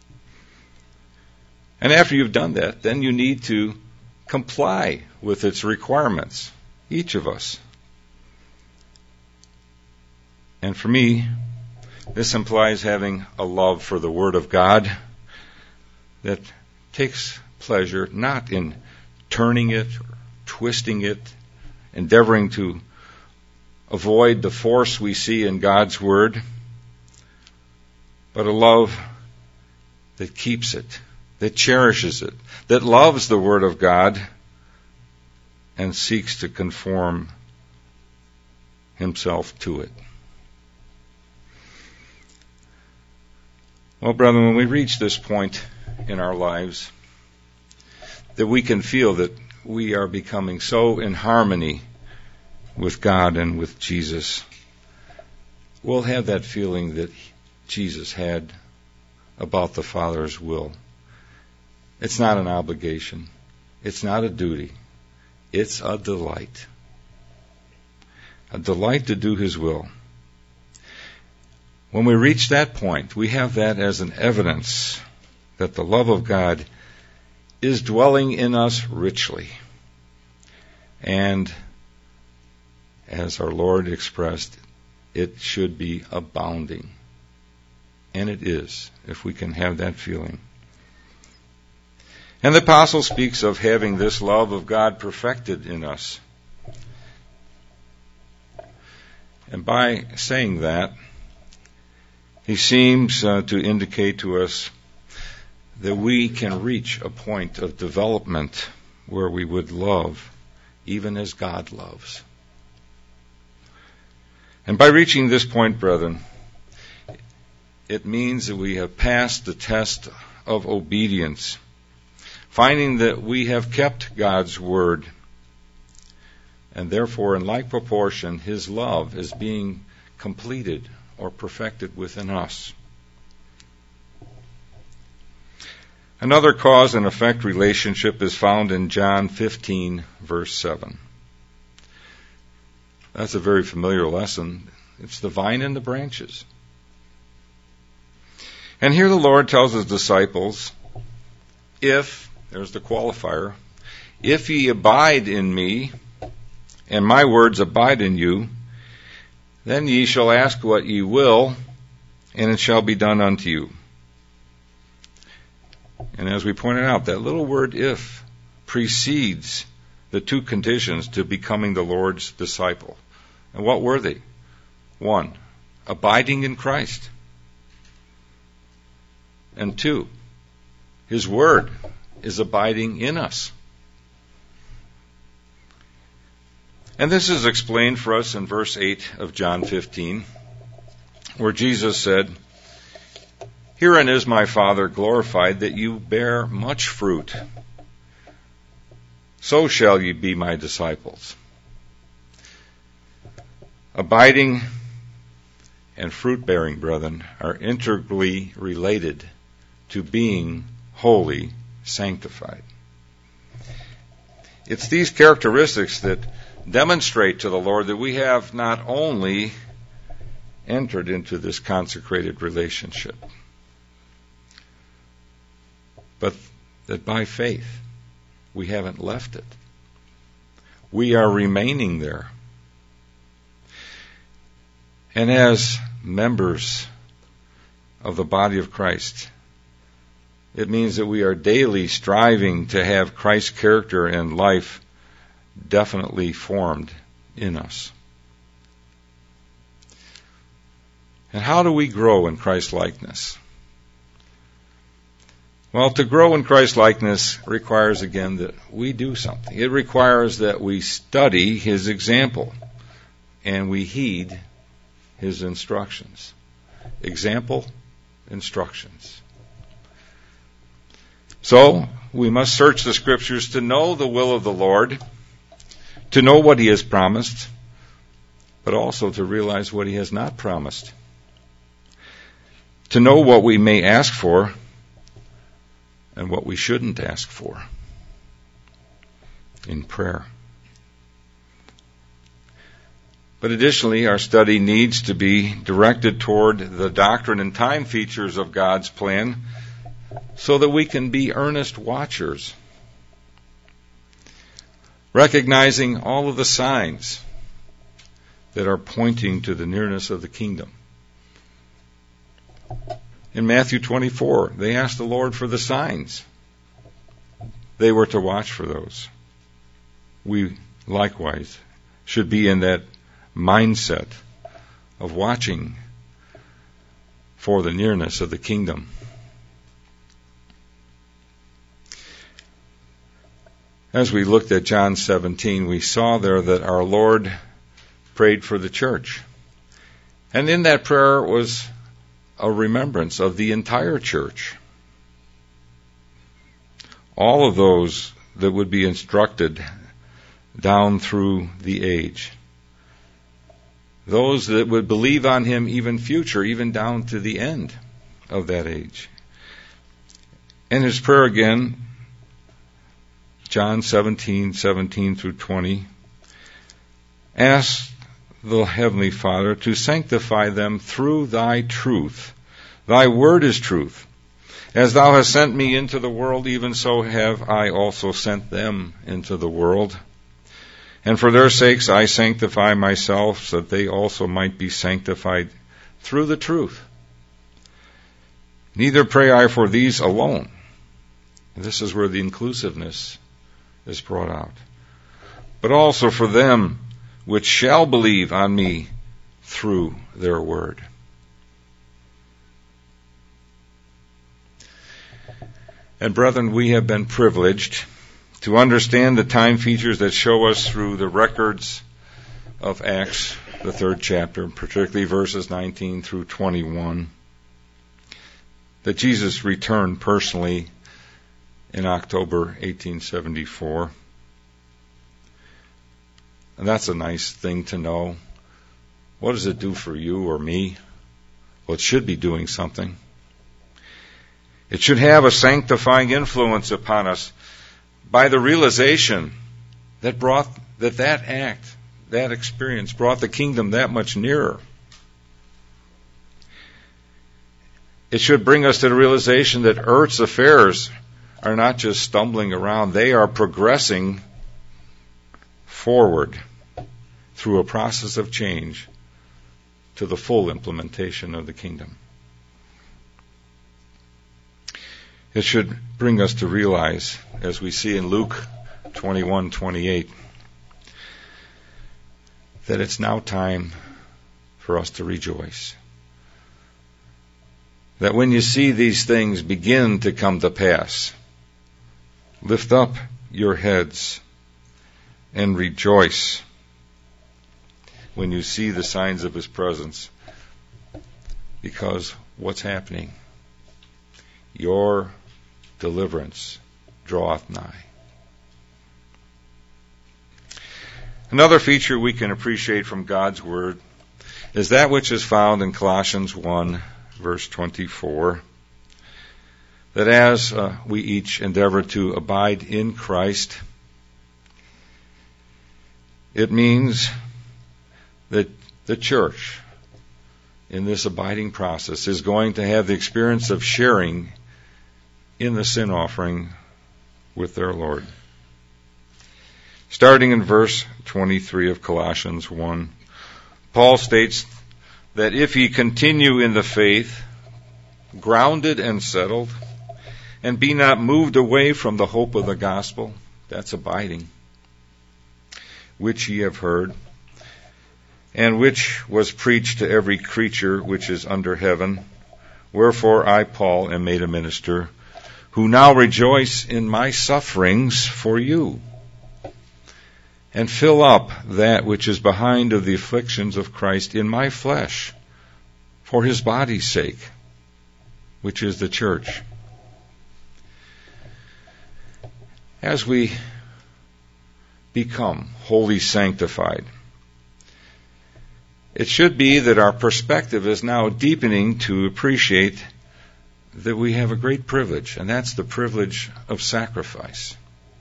And after you've done that, then you need to comply with its requirements, each of us. And for me, this implies having a love for the Word of God that takes pleasure not in turning it or twisting it, endeavoring to avoid the force we see in God's Word, but a love that keeps it, that cherishes it, that loves the Word of God and seeks to conform himself to it. Well, brethren, when we reach this point in our lives, that we can feel that we are becoming so in harmony with God and with Jesus, we'll have that feeling that Jesus had about the Father's will. It's not an obligation. It's not a duty. It's a delight. A delight to do His will. When we reach that point, we have that as an evidence that the love of God is dwelling in us richly. And as our Lord expressed, it should be abounding. And it is, if we can have that feeling. And the apostle speaks of having this love of God perfected in us. And by saying that, he seems uh, to indicate to us that we can reach a point of development where we would love even as God loves. And by reaching this point, brethren, it means that we have passed the test of obedience, finding that we have kept God's word, and therefore, in like proportion, His love is being completed or perfected within us. Another cause and effect relationship is found in John fifteen, verse seven. That's a very familiar lesson. It's the vine and the branches. And here the Lord tells His disciples, if, there's the qualifier, if ye abide in me, and my words abide in you, then ye shall ask what ye will, and it shall be done unto you. And as we pointed out, that little word if precedes the two conditions to becoming the Lord's disciple. And what were they? One, abiding in Christ. And two, His word is abiding in us. And this is explained for us in verse eight of John fifteen, where Jesus said, herein is my Father glorified, that you bear much fruit. So shall ye be my disciples. Abiding and fruit-bearing, brethren, are integrally related to being wholly sanctified. It's these characteristics that demonstrate to the Lord that we have not only entered into this consecrated relationship, but that by faith we haven't left it. We are remaining there. And as members of the body of Christ, it means that we are daily striving to have Christ's character and life definitely formed in us. And how do we grow in Christ's likeness? Well, to grow in Christ-likeness requires, again, that we do something. It requires that we study His example and we heed His instructions. Example, instructions. So, we must search the Scriptures to know the will of the Lord, to know what He has promised, but also to realize what He has not promised. To know what we may ask for and what we shouldn't ask for in prayer. But additionally, our study needs to be directed toward the doctrine and time features of God's plan so that we can be earnest watchers, recognizing all of the signs that are pointing to the nearness of the kingdom. In Matthew twenty-four, they asked the Lord for the signs. They were to watch for those. We likewise should be in that mindset of watching for the nearness of the kingdom. As we looked at John seventeen, we saw there that our Lord prayed for the church. And in that prayer was a remembrance of the entire church. All of those that would be instructed down through the age. Those that would believe on Him even future, even down to the end of that age. And His prayer again, John seventeen, seventeen through twenty, asked the Heavenly Father to sanctify them through Thy truth. Thy word is truth. As Thou hast sent me into the world, even so have I also sent them into the world. And for their sakes I sanctify myself, so that they also might be sanctified through the truth. Neither pray I for these alone. This is where the inclusiveness is brought out. But also for them which shall believe on me through their word. And brethren, we have been privileged to understand the time features that show us through the records of Acts, the third chapter, particularly verses nineteen through twenty-one, that Jesus returned personally in October eighteen seventy-four. And that's a nice thing to know. What does it do for you or me? Well, it should be doing something. It should have a sanctifying influence upon us by the realization that brought that that act, that experience brought the kingdom that much nearer. It should bring us to the realization that earth's affairs are not just stumbling around, they are progressing forward through a process of change to the full implementation of the kingdom. It should bring us to realize, as we see in Luke twenty-one twenty-eight, that it's now time for us to rejoice. That when you see these things begin to come to pass, lift up your heads and rejoice when you see the signs of His presence. Because what's happening? Your deliverance draweth nigh. Another feature we can appreciate from God's Word is that which is found in Colossians one, verse twenty-four, that as uh, we each endeavor to abide in Christ, it means that the church, in this abiding process, is going to have the experience of sharing in the sin offering with their Lord. Starting in verse twenty-three of Colossians one, Paul states that if ye continue in the faith, grounded and settled, and be not moved away from the hope of the gospel, that's abiding, which ye have heard, and which was preached to every creature which is under heaven, wherefore I, Paul, am made a minister, who now rejoice in my sufferings for you, and fill up that which is behind of the afflictions of Christ in my flesh, for his body's sake, which is the church. As we become wholly sanctified, it should be that our perspective is now deepening to appreciate that we have a great privilege, and that's the privilege of sacrifice.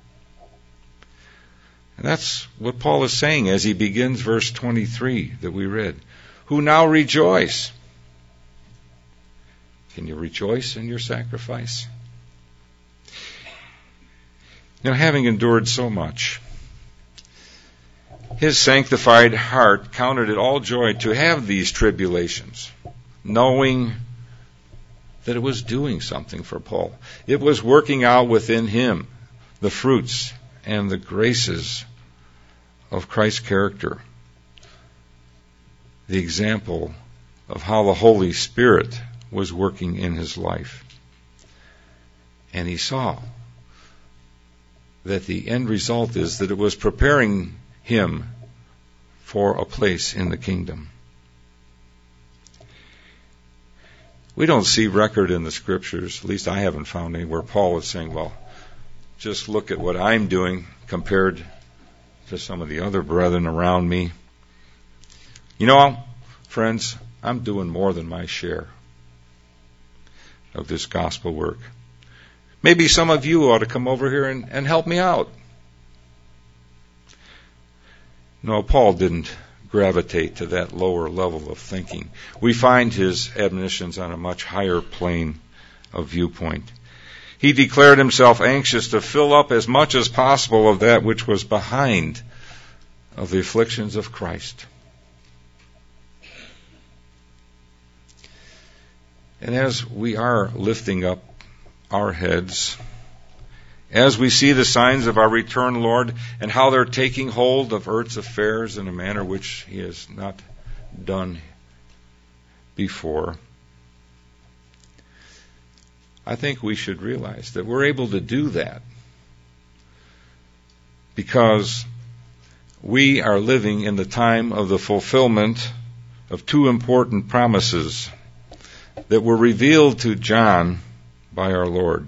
And that's what Paul is saying as he begins verse twenty-three that we read. Who now rejoice. Can you rejoice in your sacrifice? You know, having endured so much, his sanctified heart counted it all joy to have these tribulations, knowing that it was doing something for Paul. It was working out within him the fruits and the graces of Christ's character, the example of how the Holy Spirit was working in his life. And he saw that the end result is that it was preparing him for a place in the kingdom. We don't see record in the scriptures, at least I haven't found any, where Paul is saying, well, just look at what I'm doing compared to some of the other brethren around me. You know, friends, I'm doing more than my share of this gospel work. Maybe some of you ought to come over here and, and help me out. No, Paul didn't gravitate to that lower level of thinking. We find his admonitions on a much higher plane of viewpoint. He declared himself anxious to fill up as much as possible of that which was behind of the afflictions of Christ. And as we are lifting up our heads, as we see the signs of our return, Lord, and how they're taking hold of earth's affairs in a manner which he has not done before, I think we should realize that we're able to do that because we are living in the time of the fulfillment of two important promises that were revealed to John by our Lord.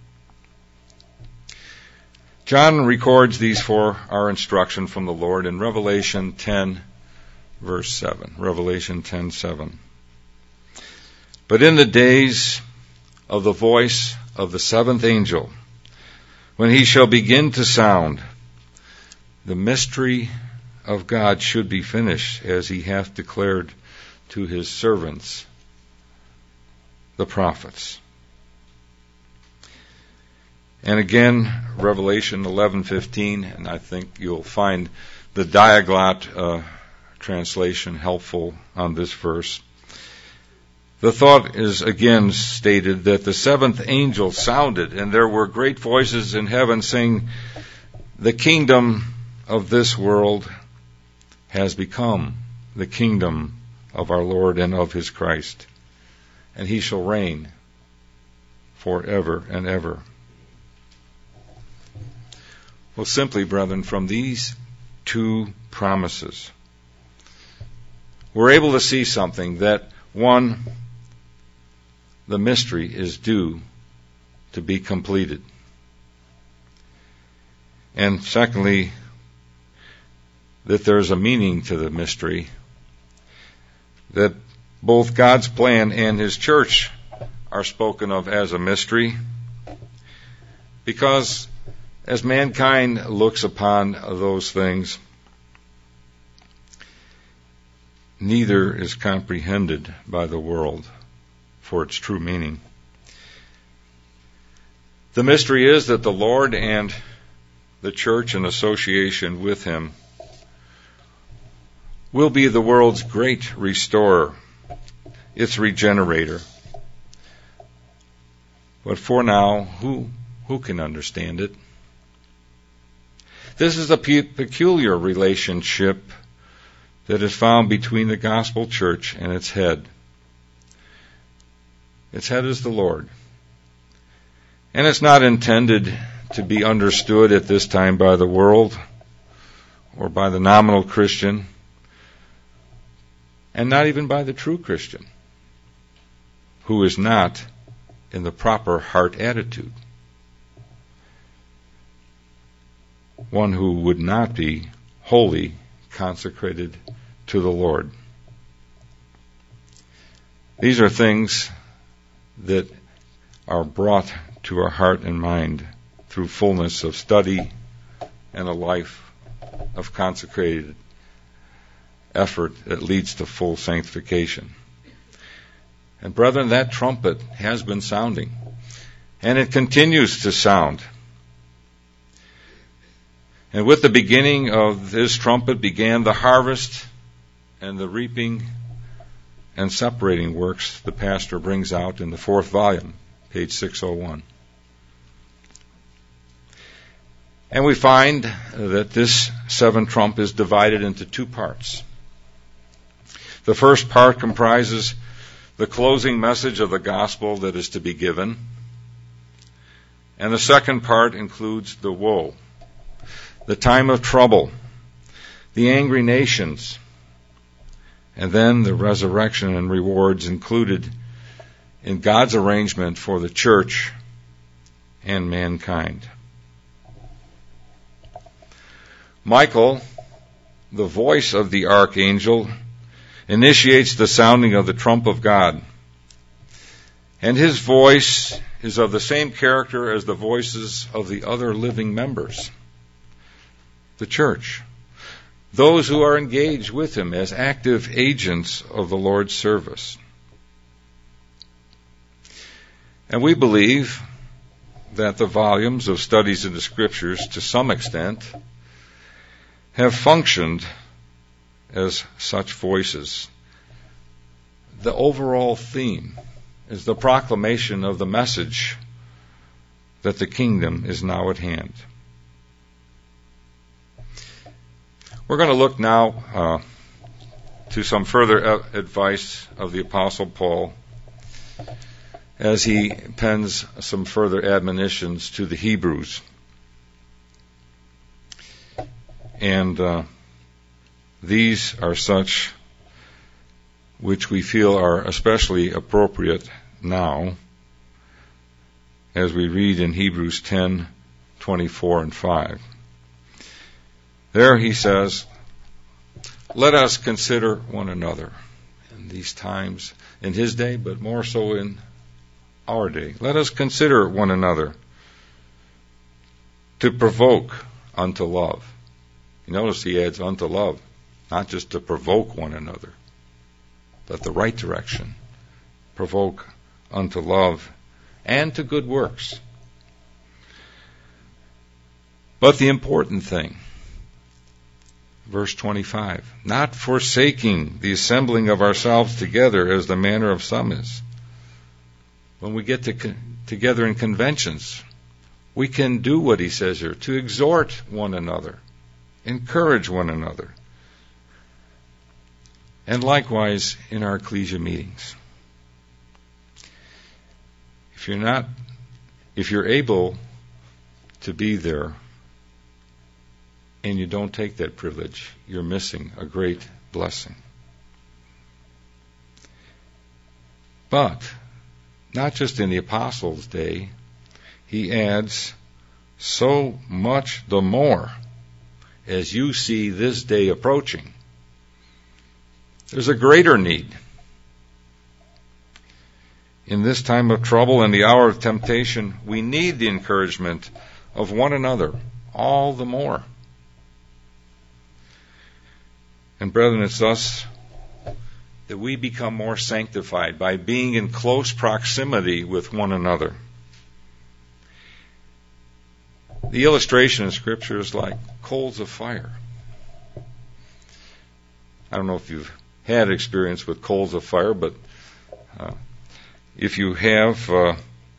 John records these for our instruction from the Lord in Revelation ten, verse seven. Revelation ten, seven. But in the days of the voice of the seventh angel, when he shall begin to sound, the mystery of God should be finished, as he hath declared to his servants, the prophets. And again, Revelation eleven fifteen, and I think you'll find the Diaglott uh, translation helpful on this verse. The thought is again stated that the seventh angel sounded, and there were great voices in heaven saying, the kingdom of this world has become the kingdom of our Lord and of his Christ, and he shall reign forever and ever. Well, simply, brethren, from these two promises, we're able to see something that, one, the mystery is due to be completed. And secondly, that there's a meaning to the mystery, that both God's plan and his church are spoken of as a mystery, because as mankind looks upon those things, neither is comprehended by the world for its true meaning. The mystery is that the Lord and the church in association with him will be the world's great restorer, its regenerator. But for now, who who can understand it? This is a pe- peculiar relationship that is found between the gospel church and its head. Its head is the Lord. And it's not intended to be understood at this time by the world or by the nominal Christian, and not even by the true Christian, who is not in the proper heart attitude. One who would not be wholly consecrated to the Lord. These are things that are brought to our heart and mind through fullness of study and a life of consecrated effort that leads to full sanctification. And brethren, that trumpet has been sounding, and it continues to sound. And with the beginning of this trumpet began the harvest and the reaping and separating works the pastor brings out in the fourth volume, page six oh one. And we find that this seventh trump is divided into two parts. The first part comprises the closing message of the gospel that is to be given, and the second part includes the woe, the time of trouble, the angry nations, and then the resurrection and rewards included in God's arrangement for the church and mankind. Michael, the voice of the archangel, initiates the sounding of the trump of God. And his voice is of the same character as the voices of the other living members, the church, those who are engaged with him as active agents of the Lord's service. And we believe that the volumes of studies in the Scriptures, to some extent, have functioned as such voices. The overall theme is the proclamation of the message that the kingdom is now at hand. We're going to look now uh, to some further advice of the Apostle Paul as he pens some further admonitions to the Hebrews. And uh, these are such which we feel are especially appropriate now as we read in Hebrews ten, twenty-four and five. There he says, "Let us consider one another," in these times, in his day, but more so in our day. Let us consider one another to provoke unto love. You notice he adds unto love, not just to provoke one another, but the right direction. Provoke unto love and to good works. But the important thing, verse twenty-five, not forsaking the assembling of ourselves together as the manner of some is. When we get to con- together in conventions, we can do what he says here, to exhort one another, encourage one another. And likewise in our ecclesia meetings. If you're not, if you're able to be there and you don't take that privilege, you're missing a great blessing. But not just in the apostles' day, he adds, so much the more as you see this day approaching. There's a greater need. In this time of trouble and the hour of temptation, we need the encouragement of one another all the more. And brethren, it's thus that we become more sanctified by being in close proximity with one another. The illustration in Scripture is like coals of fire. I don't know if you've had experience with coals of fire, but uh, if you have, uh,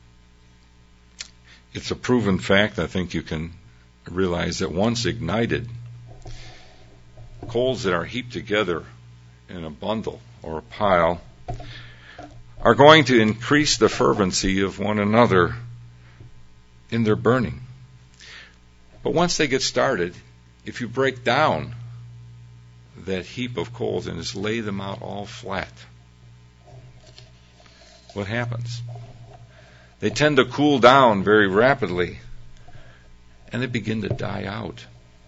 it's a proven fact. I think you can realize that once ignited, coals that are heaped together in a bundle or a pile are going to increase the fervency of one another in their burning. But once they get started, if you break down that heap of coals and just lay them out all flat, what happens? They tend to cool down very rapidly, and they begin to die out.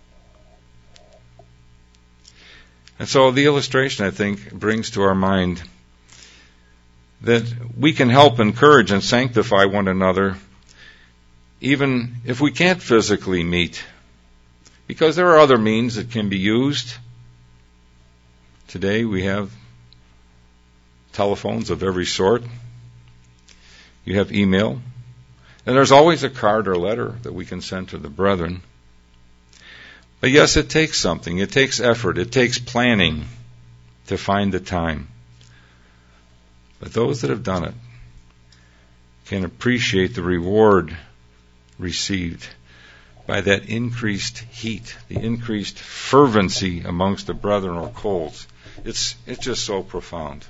And so the illustration, I think, brings to our mind that we can help encourage and sanctify one another even if we can't physically meet, because there are other means that can be used. Today we have telephones of every sort. You have email. And there's always a card or letter that we can send to the brethren. But yes, it takes something. It takes effort. It takes planning to find the time. But those that have done it can appreciate the reward received by that increased heat, the increased fervency amongst the brethren or coals. It's, it's just so profound.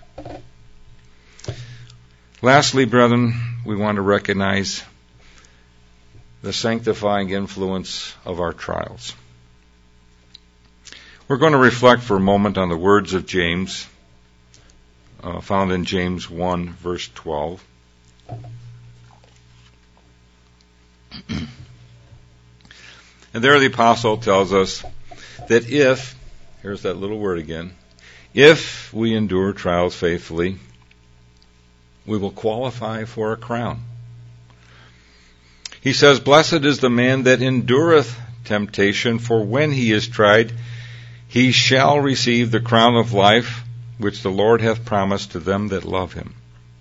Lastly, brethren, we want to recognize the sanctifying influence of our trials. We're going to reflect for a moment on the words of James, uh, found in James one, verse twelve. And there the apostle tells us that if, here's that little word again, if we endure trials faithfully, we will qualify for a crown. He says, blessed is the man that endureth temptation, for when he is tried, he shall receive the crown of life, which the Lord hath promised to them that love him.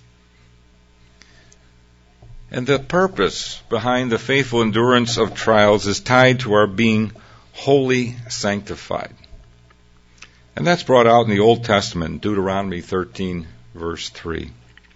And the purpose behind the faithful endurance of trials is tied to our being wholly sanctified. And that's brought out in the Old Testament, Deuteronomy thirteen, verse three.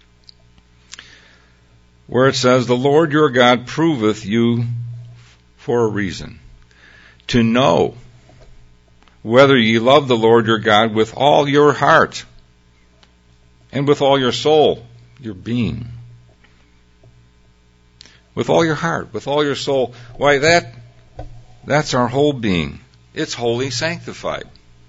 Where it says, the Lord your God proveth you for a reason, to know whether ye love the Lord your God with all your heart and with all your soul, your being. With all your heart, with all your soul. Why, that, that's our whole being. It's wholly sanctified.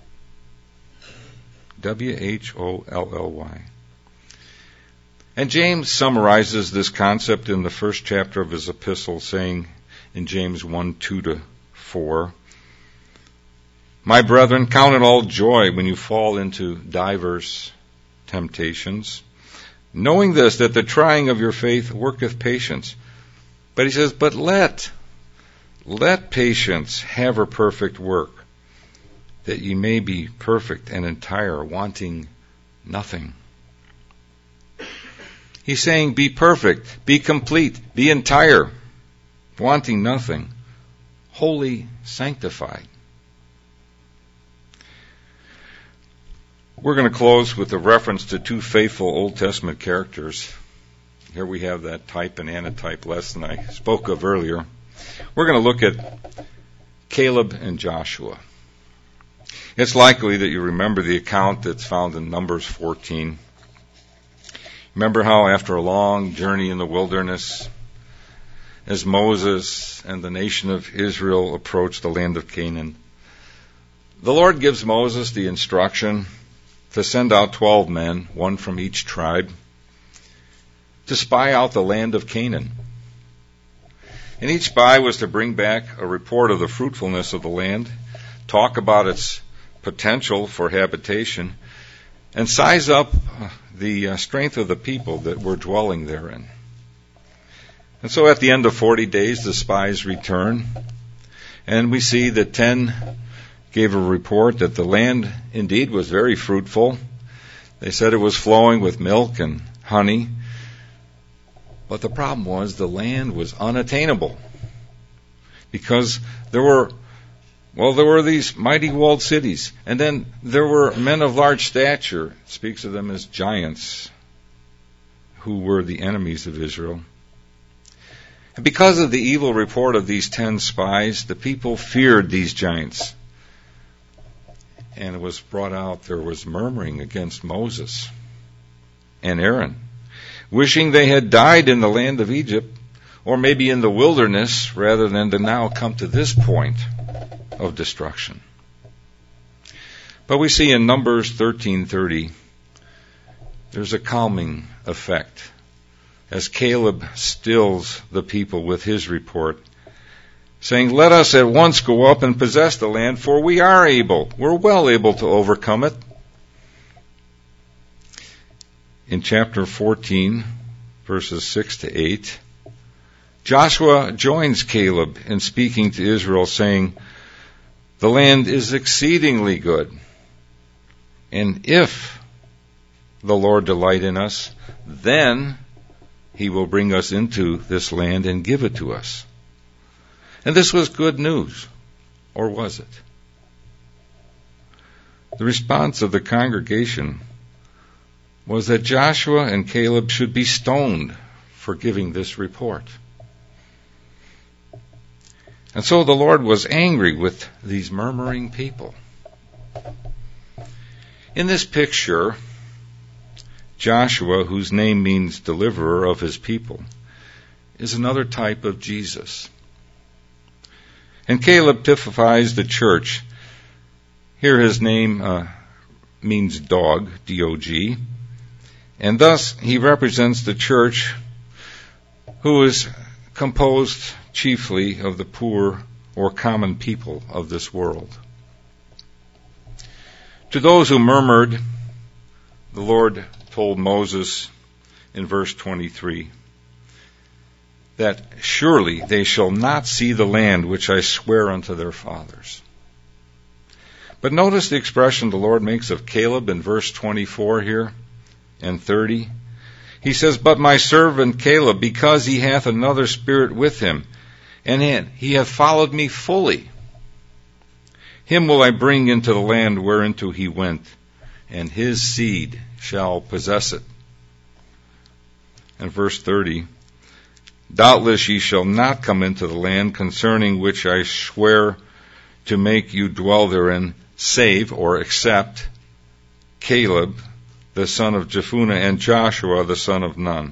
W H O L L Y. And James summarizes this concept in the first chapter of his epistle, saying in James one, two to four, my brethren, count it all joy when you fall into divers temptations, knowing this, that the trying of your faith worketh patience. But he says, but let, let patience have her perfect work, that ye may be perfect and entire, wanting nothing. He's saying, be perfect, be complete, be entire, wanting nothing, wholly sanctified. We're going to close with a reference to two faithful Old Testament characters. Here we have that type and antitype lesson I spoke of earlier. We're going to look at Caleb and Joshua. It's likely that you remember the account that's found in Numbers fourteen. Remember how after a long journey in the wilderness, as Moses and the nation of Israel approached the land of Canaan, the Lord gives Moses the instruction to send out twelve men, one from each tribe, to spy out the land of Canaan. And each spy was to bring back a report of the fruitfulness of the land, talk about its potential for habitation, and size up the strength of the people that were dwelling therein. And so at the end of forty days, the spies return, and we see that ten gave a report that the land indeed was very fruitful. They said it was flowing with milk and honey. But the problem was the land was unattainable, because there were, well, there were these mighty walled cities, and then there were men of large stature, it speaks of them as giants, who were the enemies of Israel. And because of the evil report of these ten spies, the people feared these giants. And it was brought out there was murmuring against Moses and Aaron, wishing they had died in the land of Egypt, or maybe in the wilderness, rather than to now come to this point of destruction. But we see in Numbers thirteen thirty, there's a calming effect as Caleb stills the people with his report, saying, "Let us at once go up and possess the land, for we are able, we're well able to overcome it." In chapter fourteen, verses six to eight, Joshua joins Caleb in speaking to Israel, saying, "The land is exceedingly good, and if the Lord delight in us, then he will bring us into this land and give it to us." And this was good news, or was it? The response of the congregation was that Joshua and Caleb should be stoned for giving this report. And so the Lord was angry with these murmuring people. In this picture, Joshua, whose name means deliverer of his people, is another type of Jesus. And Caleb typifies the church. Here his name uh, means dog, D O G, and thus he represents the church, who is composed chiefly of the poor or common people of this world. To those who murmured, the Lord told Moses in verse twenty-three that surely they shall not see the land which I swear unto their fathers. But notice the expression the Lord makes of Caleb in verse twenty-four here and thirty. He says, "But my servant Caleb, because he hath another spirit with him, and he hath followed me fully, him will I bring into the land whereinto he went, and his seed shall possess it." And verse thirty, "Doubtless ye shall not come into the land concerning which I swear to make you dwell therein, save," or except, "Caleb, the son of Jephunneh, and Joshua, the son of Nun."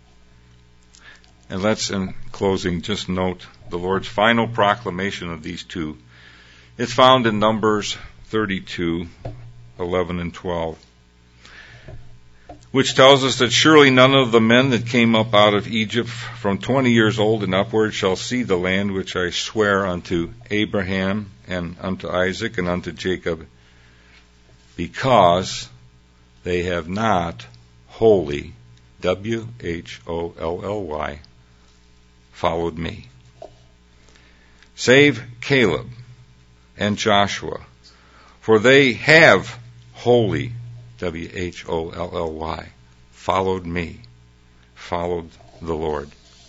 And let's, in closing, just note the Lord's final proclamation of these two. It's found in Numbers thirty-two, eleven and twelve, which tells us that surely none of the men that came up out of Egypt from twenty years old and upward shall see the land which I swear unto Abraham and unto Isaac and unto Jacob, because they have not wholly, W H O L L Y, followed me. Save Caleb and Joshua, for they have wholly, W H O L L Y, followed me, followed the Lord.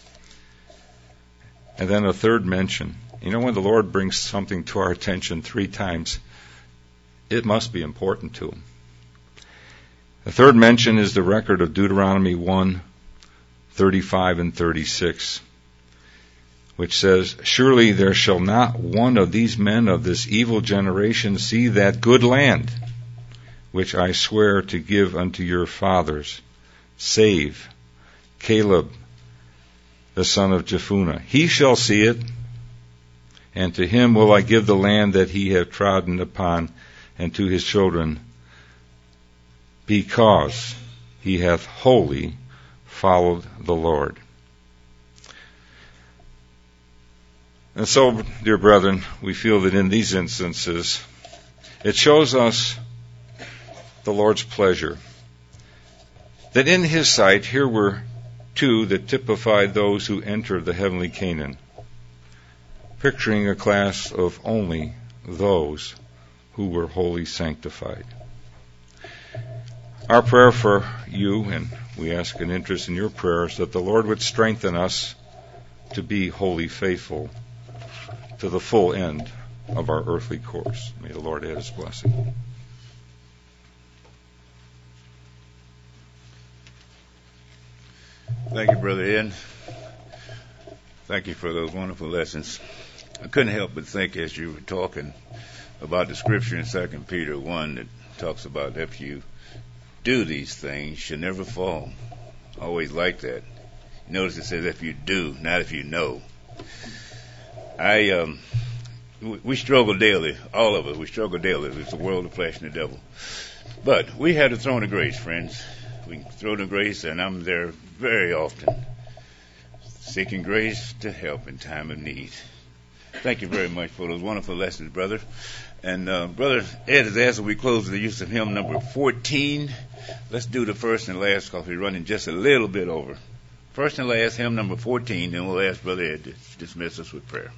And then a third mention. You know, when the Lord brings something to our attention three times, it must be important to him. The third mention is the record of Deuteronomy one, thirty-five and thirty-six, which says, "Surely there shall not one of these men of this evil generation see that good land which I swear to give unto your fathers, save Caleb, the son of Jephunneh. He shall see it, and to him will I give the land that he hath trodden upon, and to his children, because he hath wholly followed the Lord." And so, dear brethren, we feel that in these instances, it shows us the Lord's pleasure. That in his sight, here were two that typified those who entered the heavenly Canaan, picturing a class of only those who were wholly sanctified. Our prayer for you, and we ask an interest in your prayers, that the Lord would strengthen us to be wholly faithful to the full end of our earthly course. May the Lord add his blessing. Thank you, Brother Ed. Thank you for those wonderful lessons. I couldn't help but think as you were talking about the scripture in Second Peter one that talks about if you do these things, you never fall. I always like that. Notice it says if you do, not if you know. I um, we, we struggle daily, all of us. We struggle daily. It's the world, the flesh, and the devil. But we have the throne of grace, friends. We can throw the grace, and I'm there very often, seeking grace to help in time of need. Thank you very much for those wonderful lessons, brother. And uh, Brother Ed has asked that we close with the use of hymn number fourteen. Let's do the first and last because we're running just a little bit over. First and last, hymn number fourteen, then we'll ask Brother Ed to dismiss us with prayer.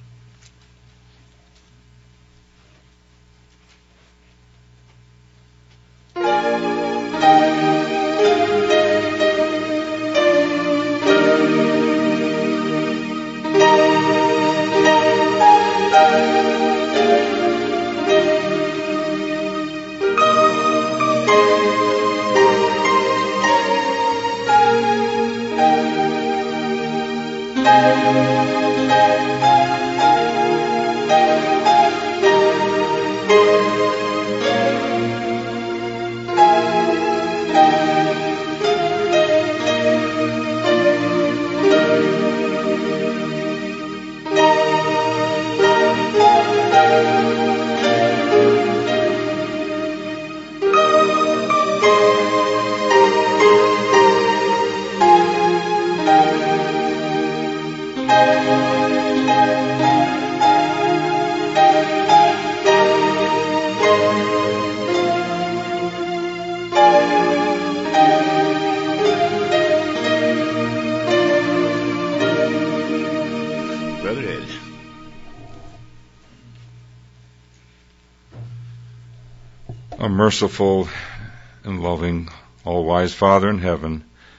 Merciful and loving, all-wise Father in heaven,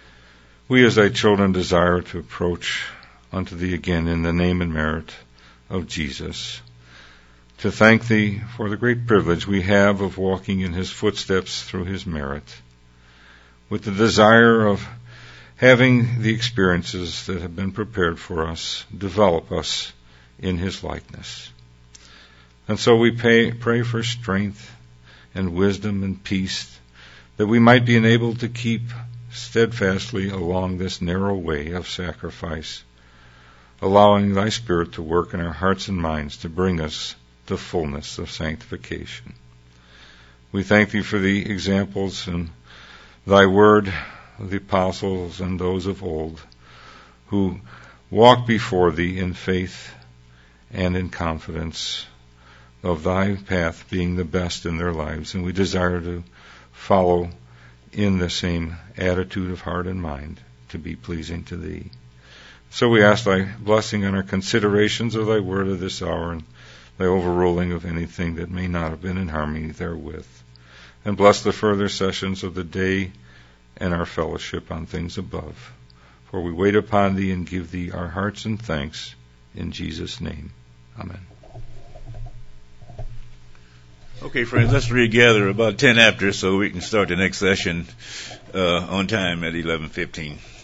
we as thy children desire to approach unto thee again in the name and merit of Jesus, to thank thee for the great privilege we have of walking in his footsteps through his merit, with the desire of having the experiences that have been prepared for us develop us in his likeness. And so we pay, pray for strength and wisdom and peace, that we might be enabled to keep steadfastly along this narrow way of sacrifice, allowing thy Spirit to work in our hearts and minds to bring us to fullness of sanctification. We thank thee for the examples in thy word of the apostles and those of old who walked before thee in faith and in confidence of thy path being the best in their lives, and we desire to follow in the same attitude of heart and mind to be pleasing to thee. So we ask thy blessing on our considerations of thy word of this hour, and thy overruling of anything that may not have been in harmony therewith. And bless the further sessions of the day and our fellowship on things above. For we wait upon thee and give thee our hearts and thanks in Jesus' name. Amen. Okay, friends, let's regather about ten after so we can start the next session uh, on time at eleven fifteen.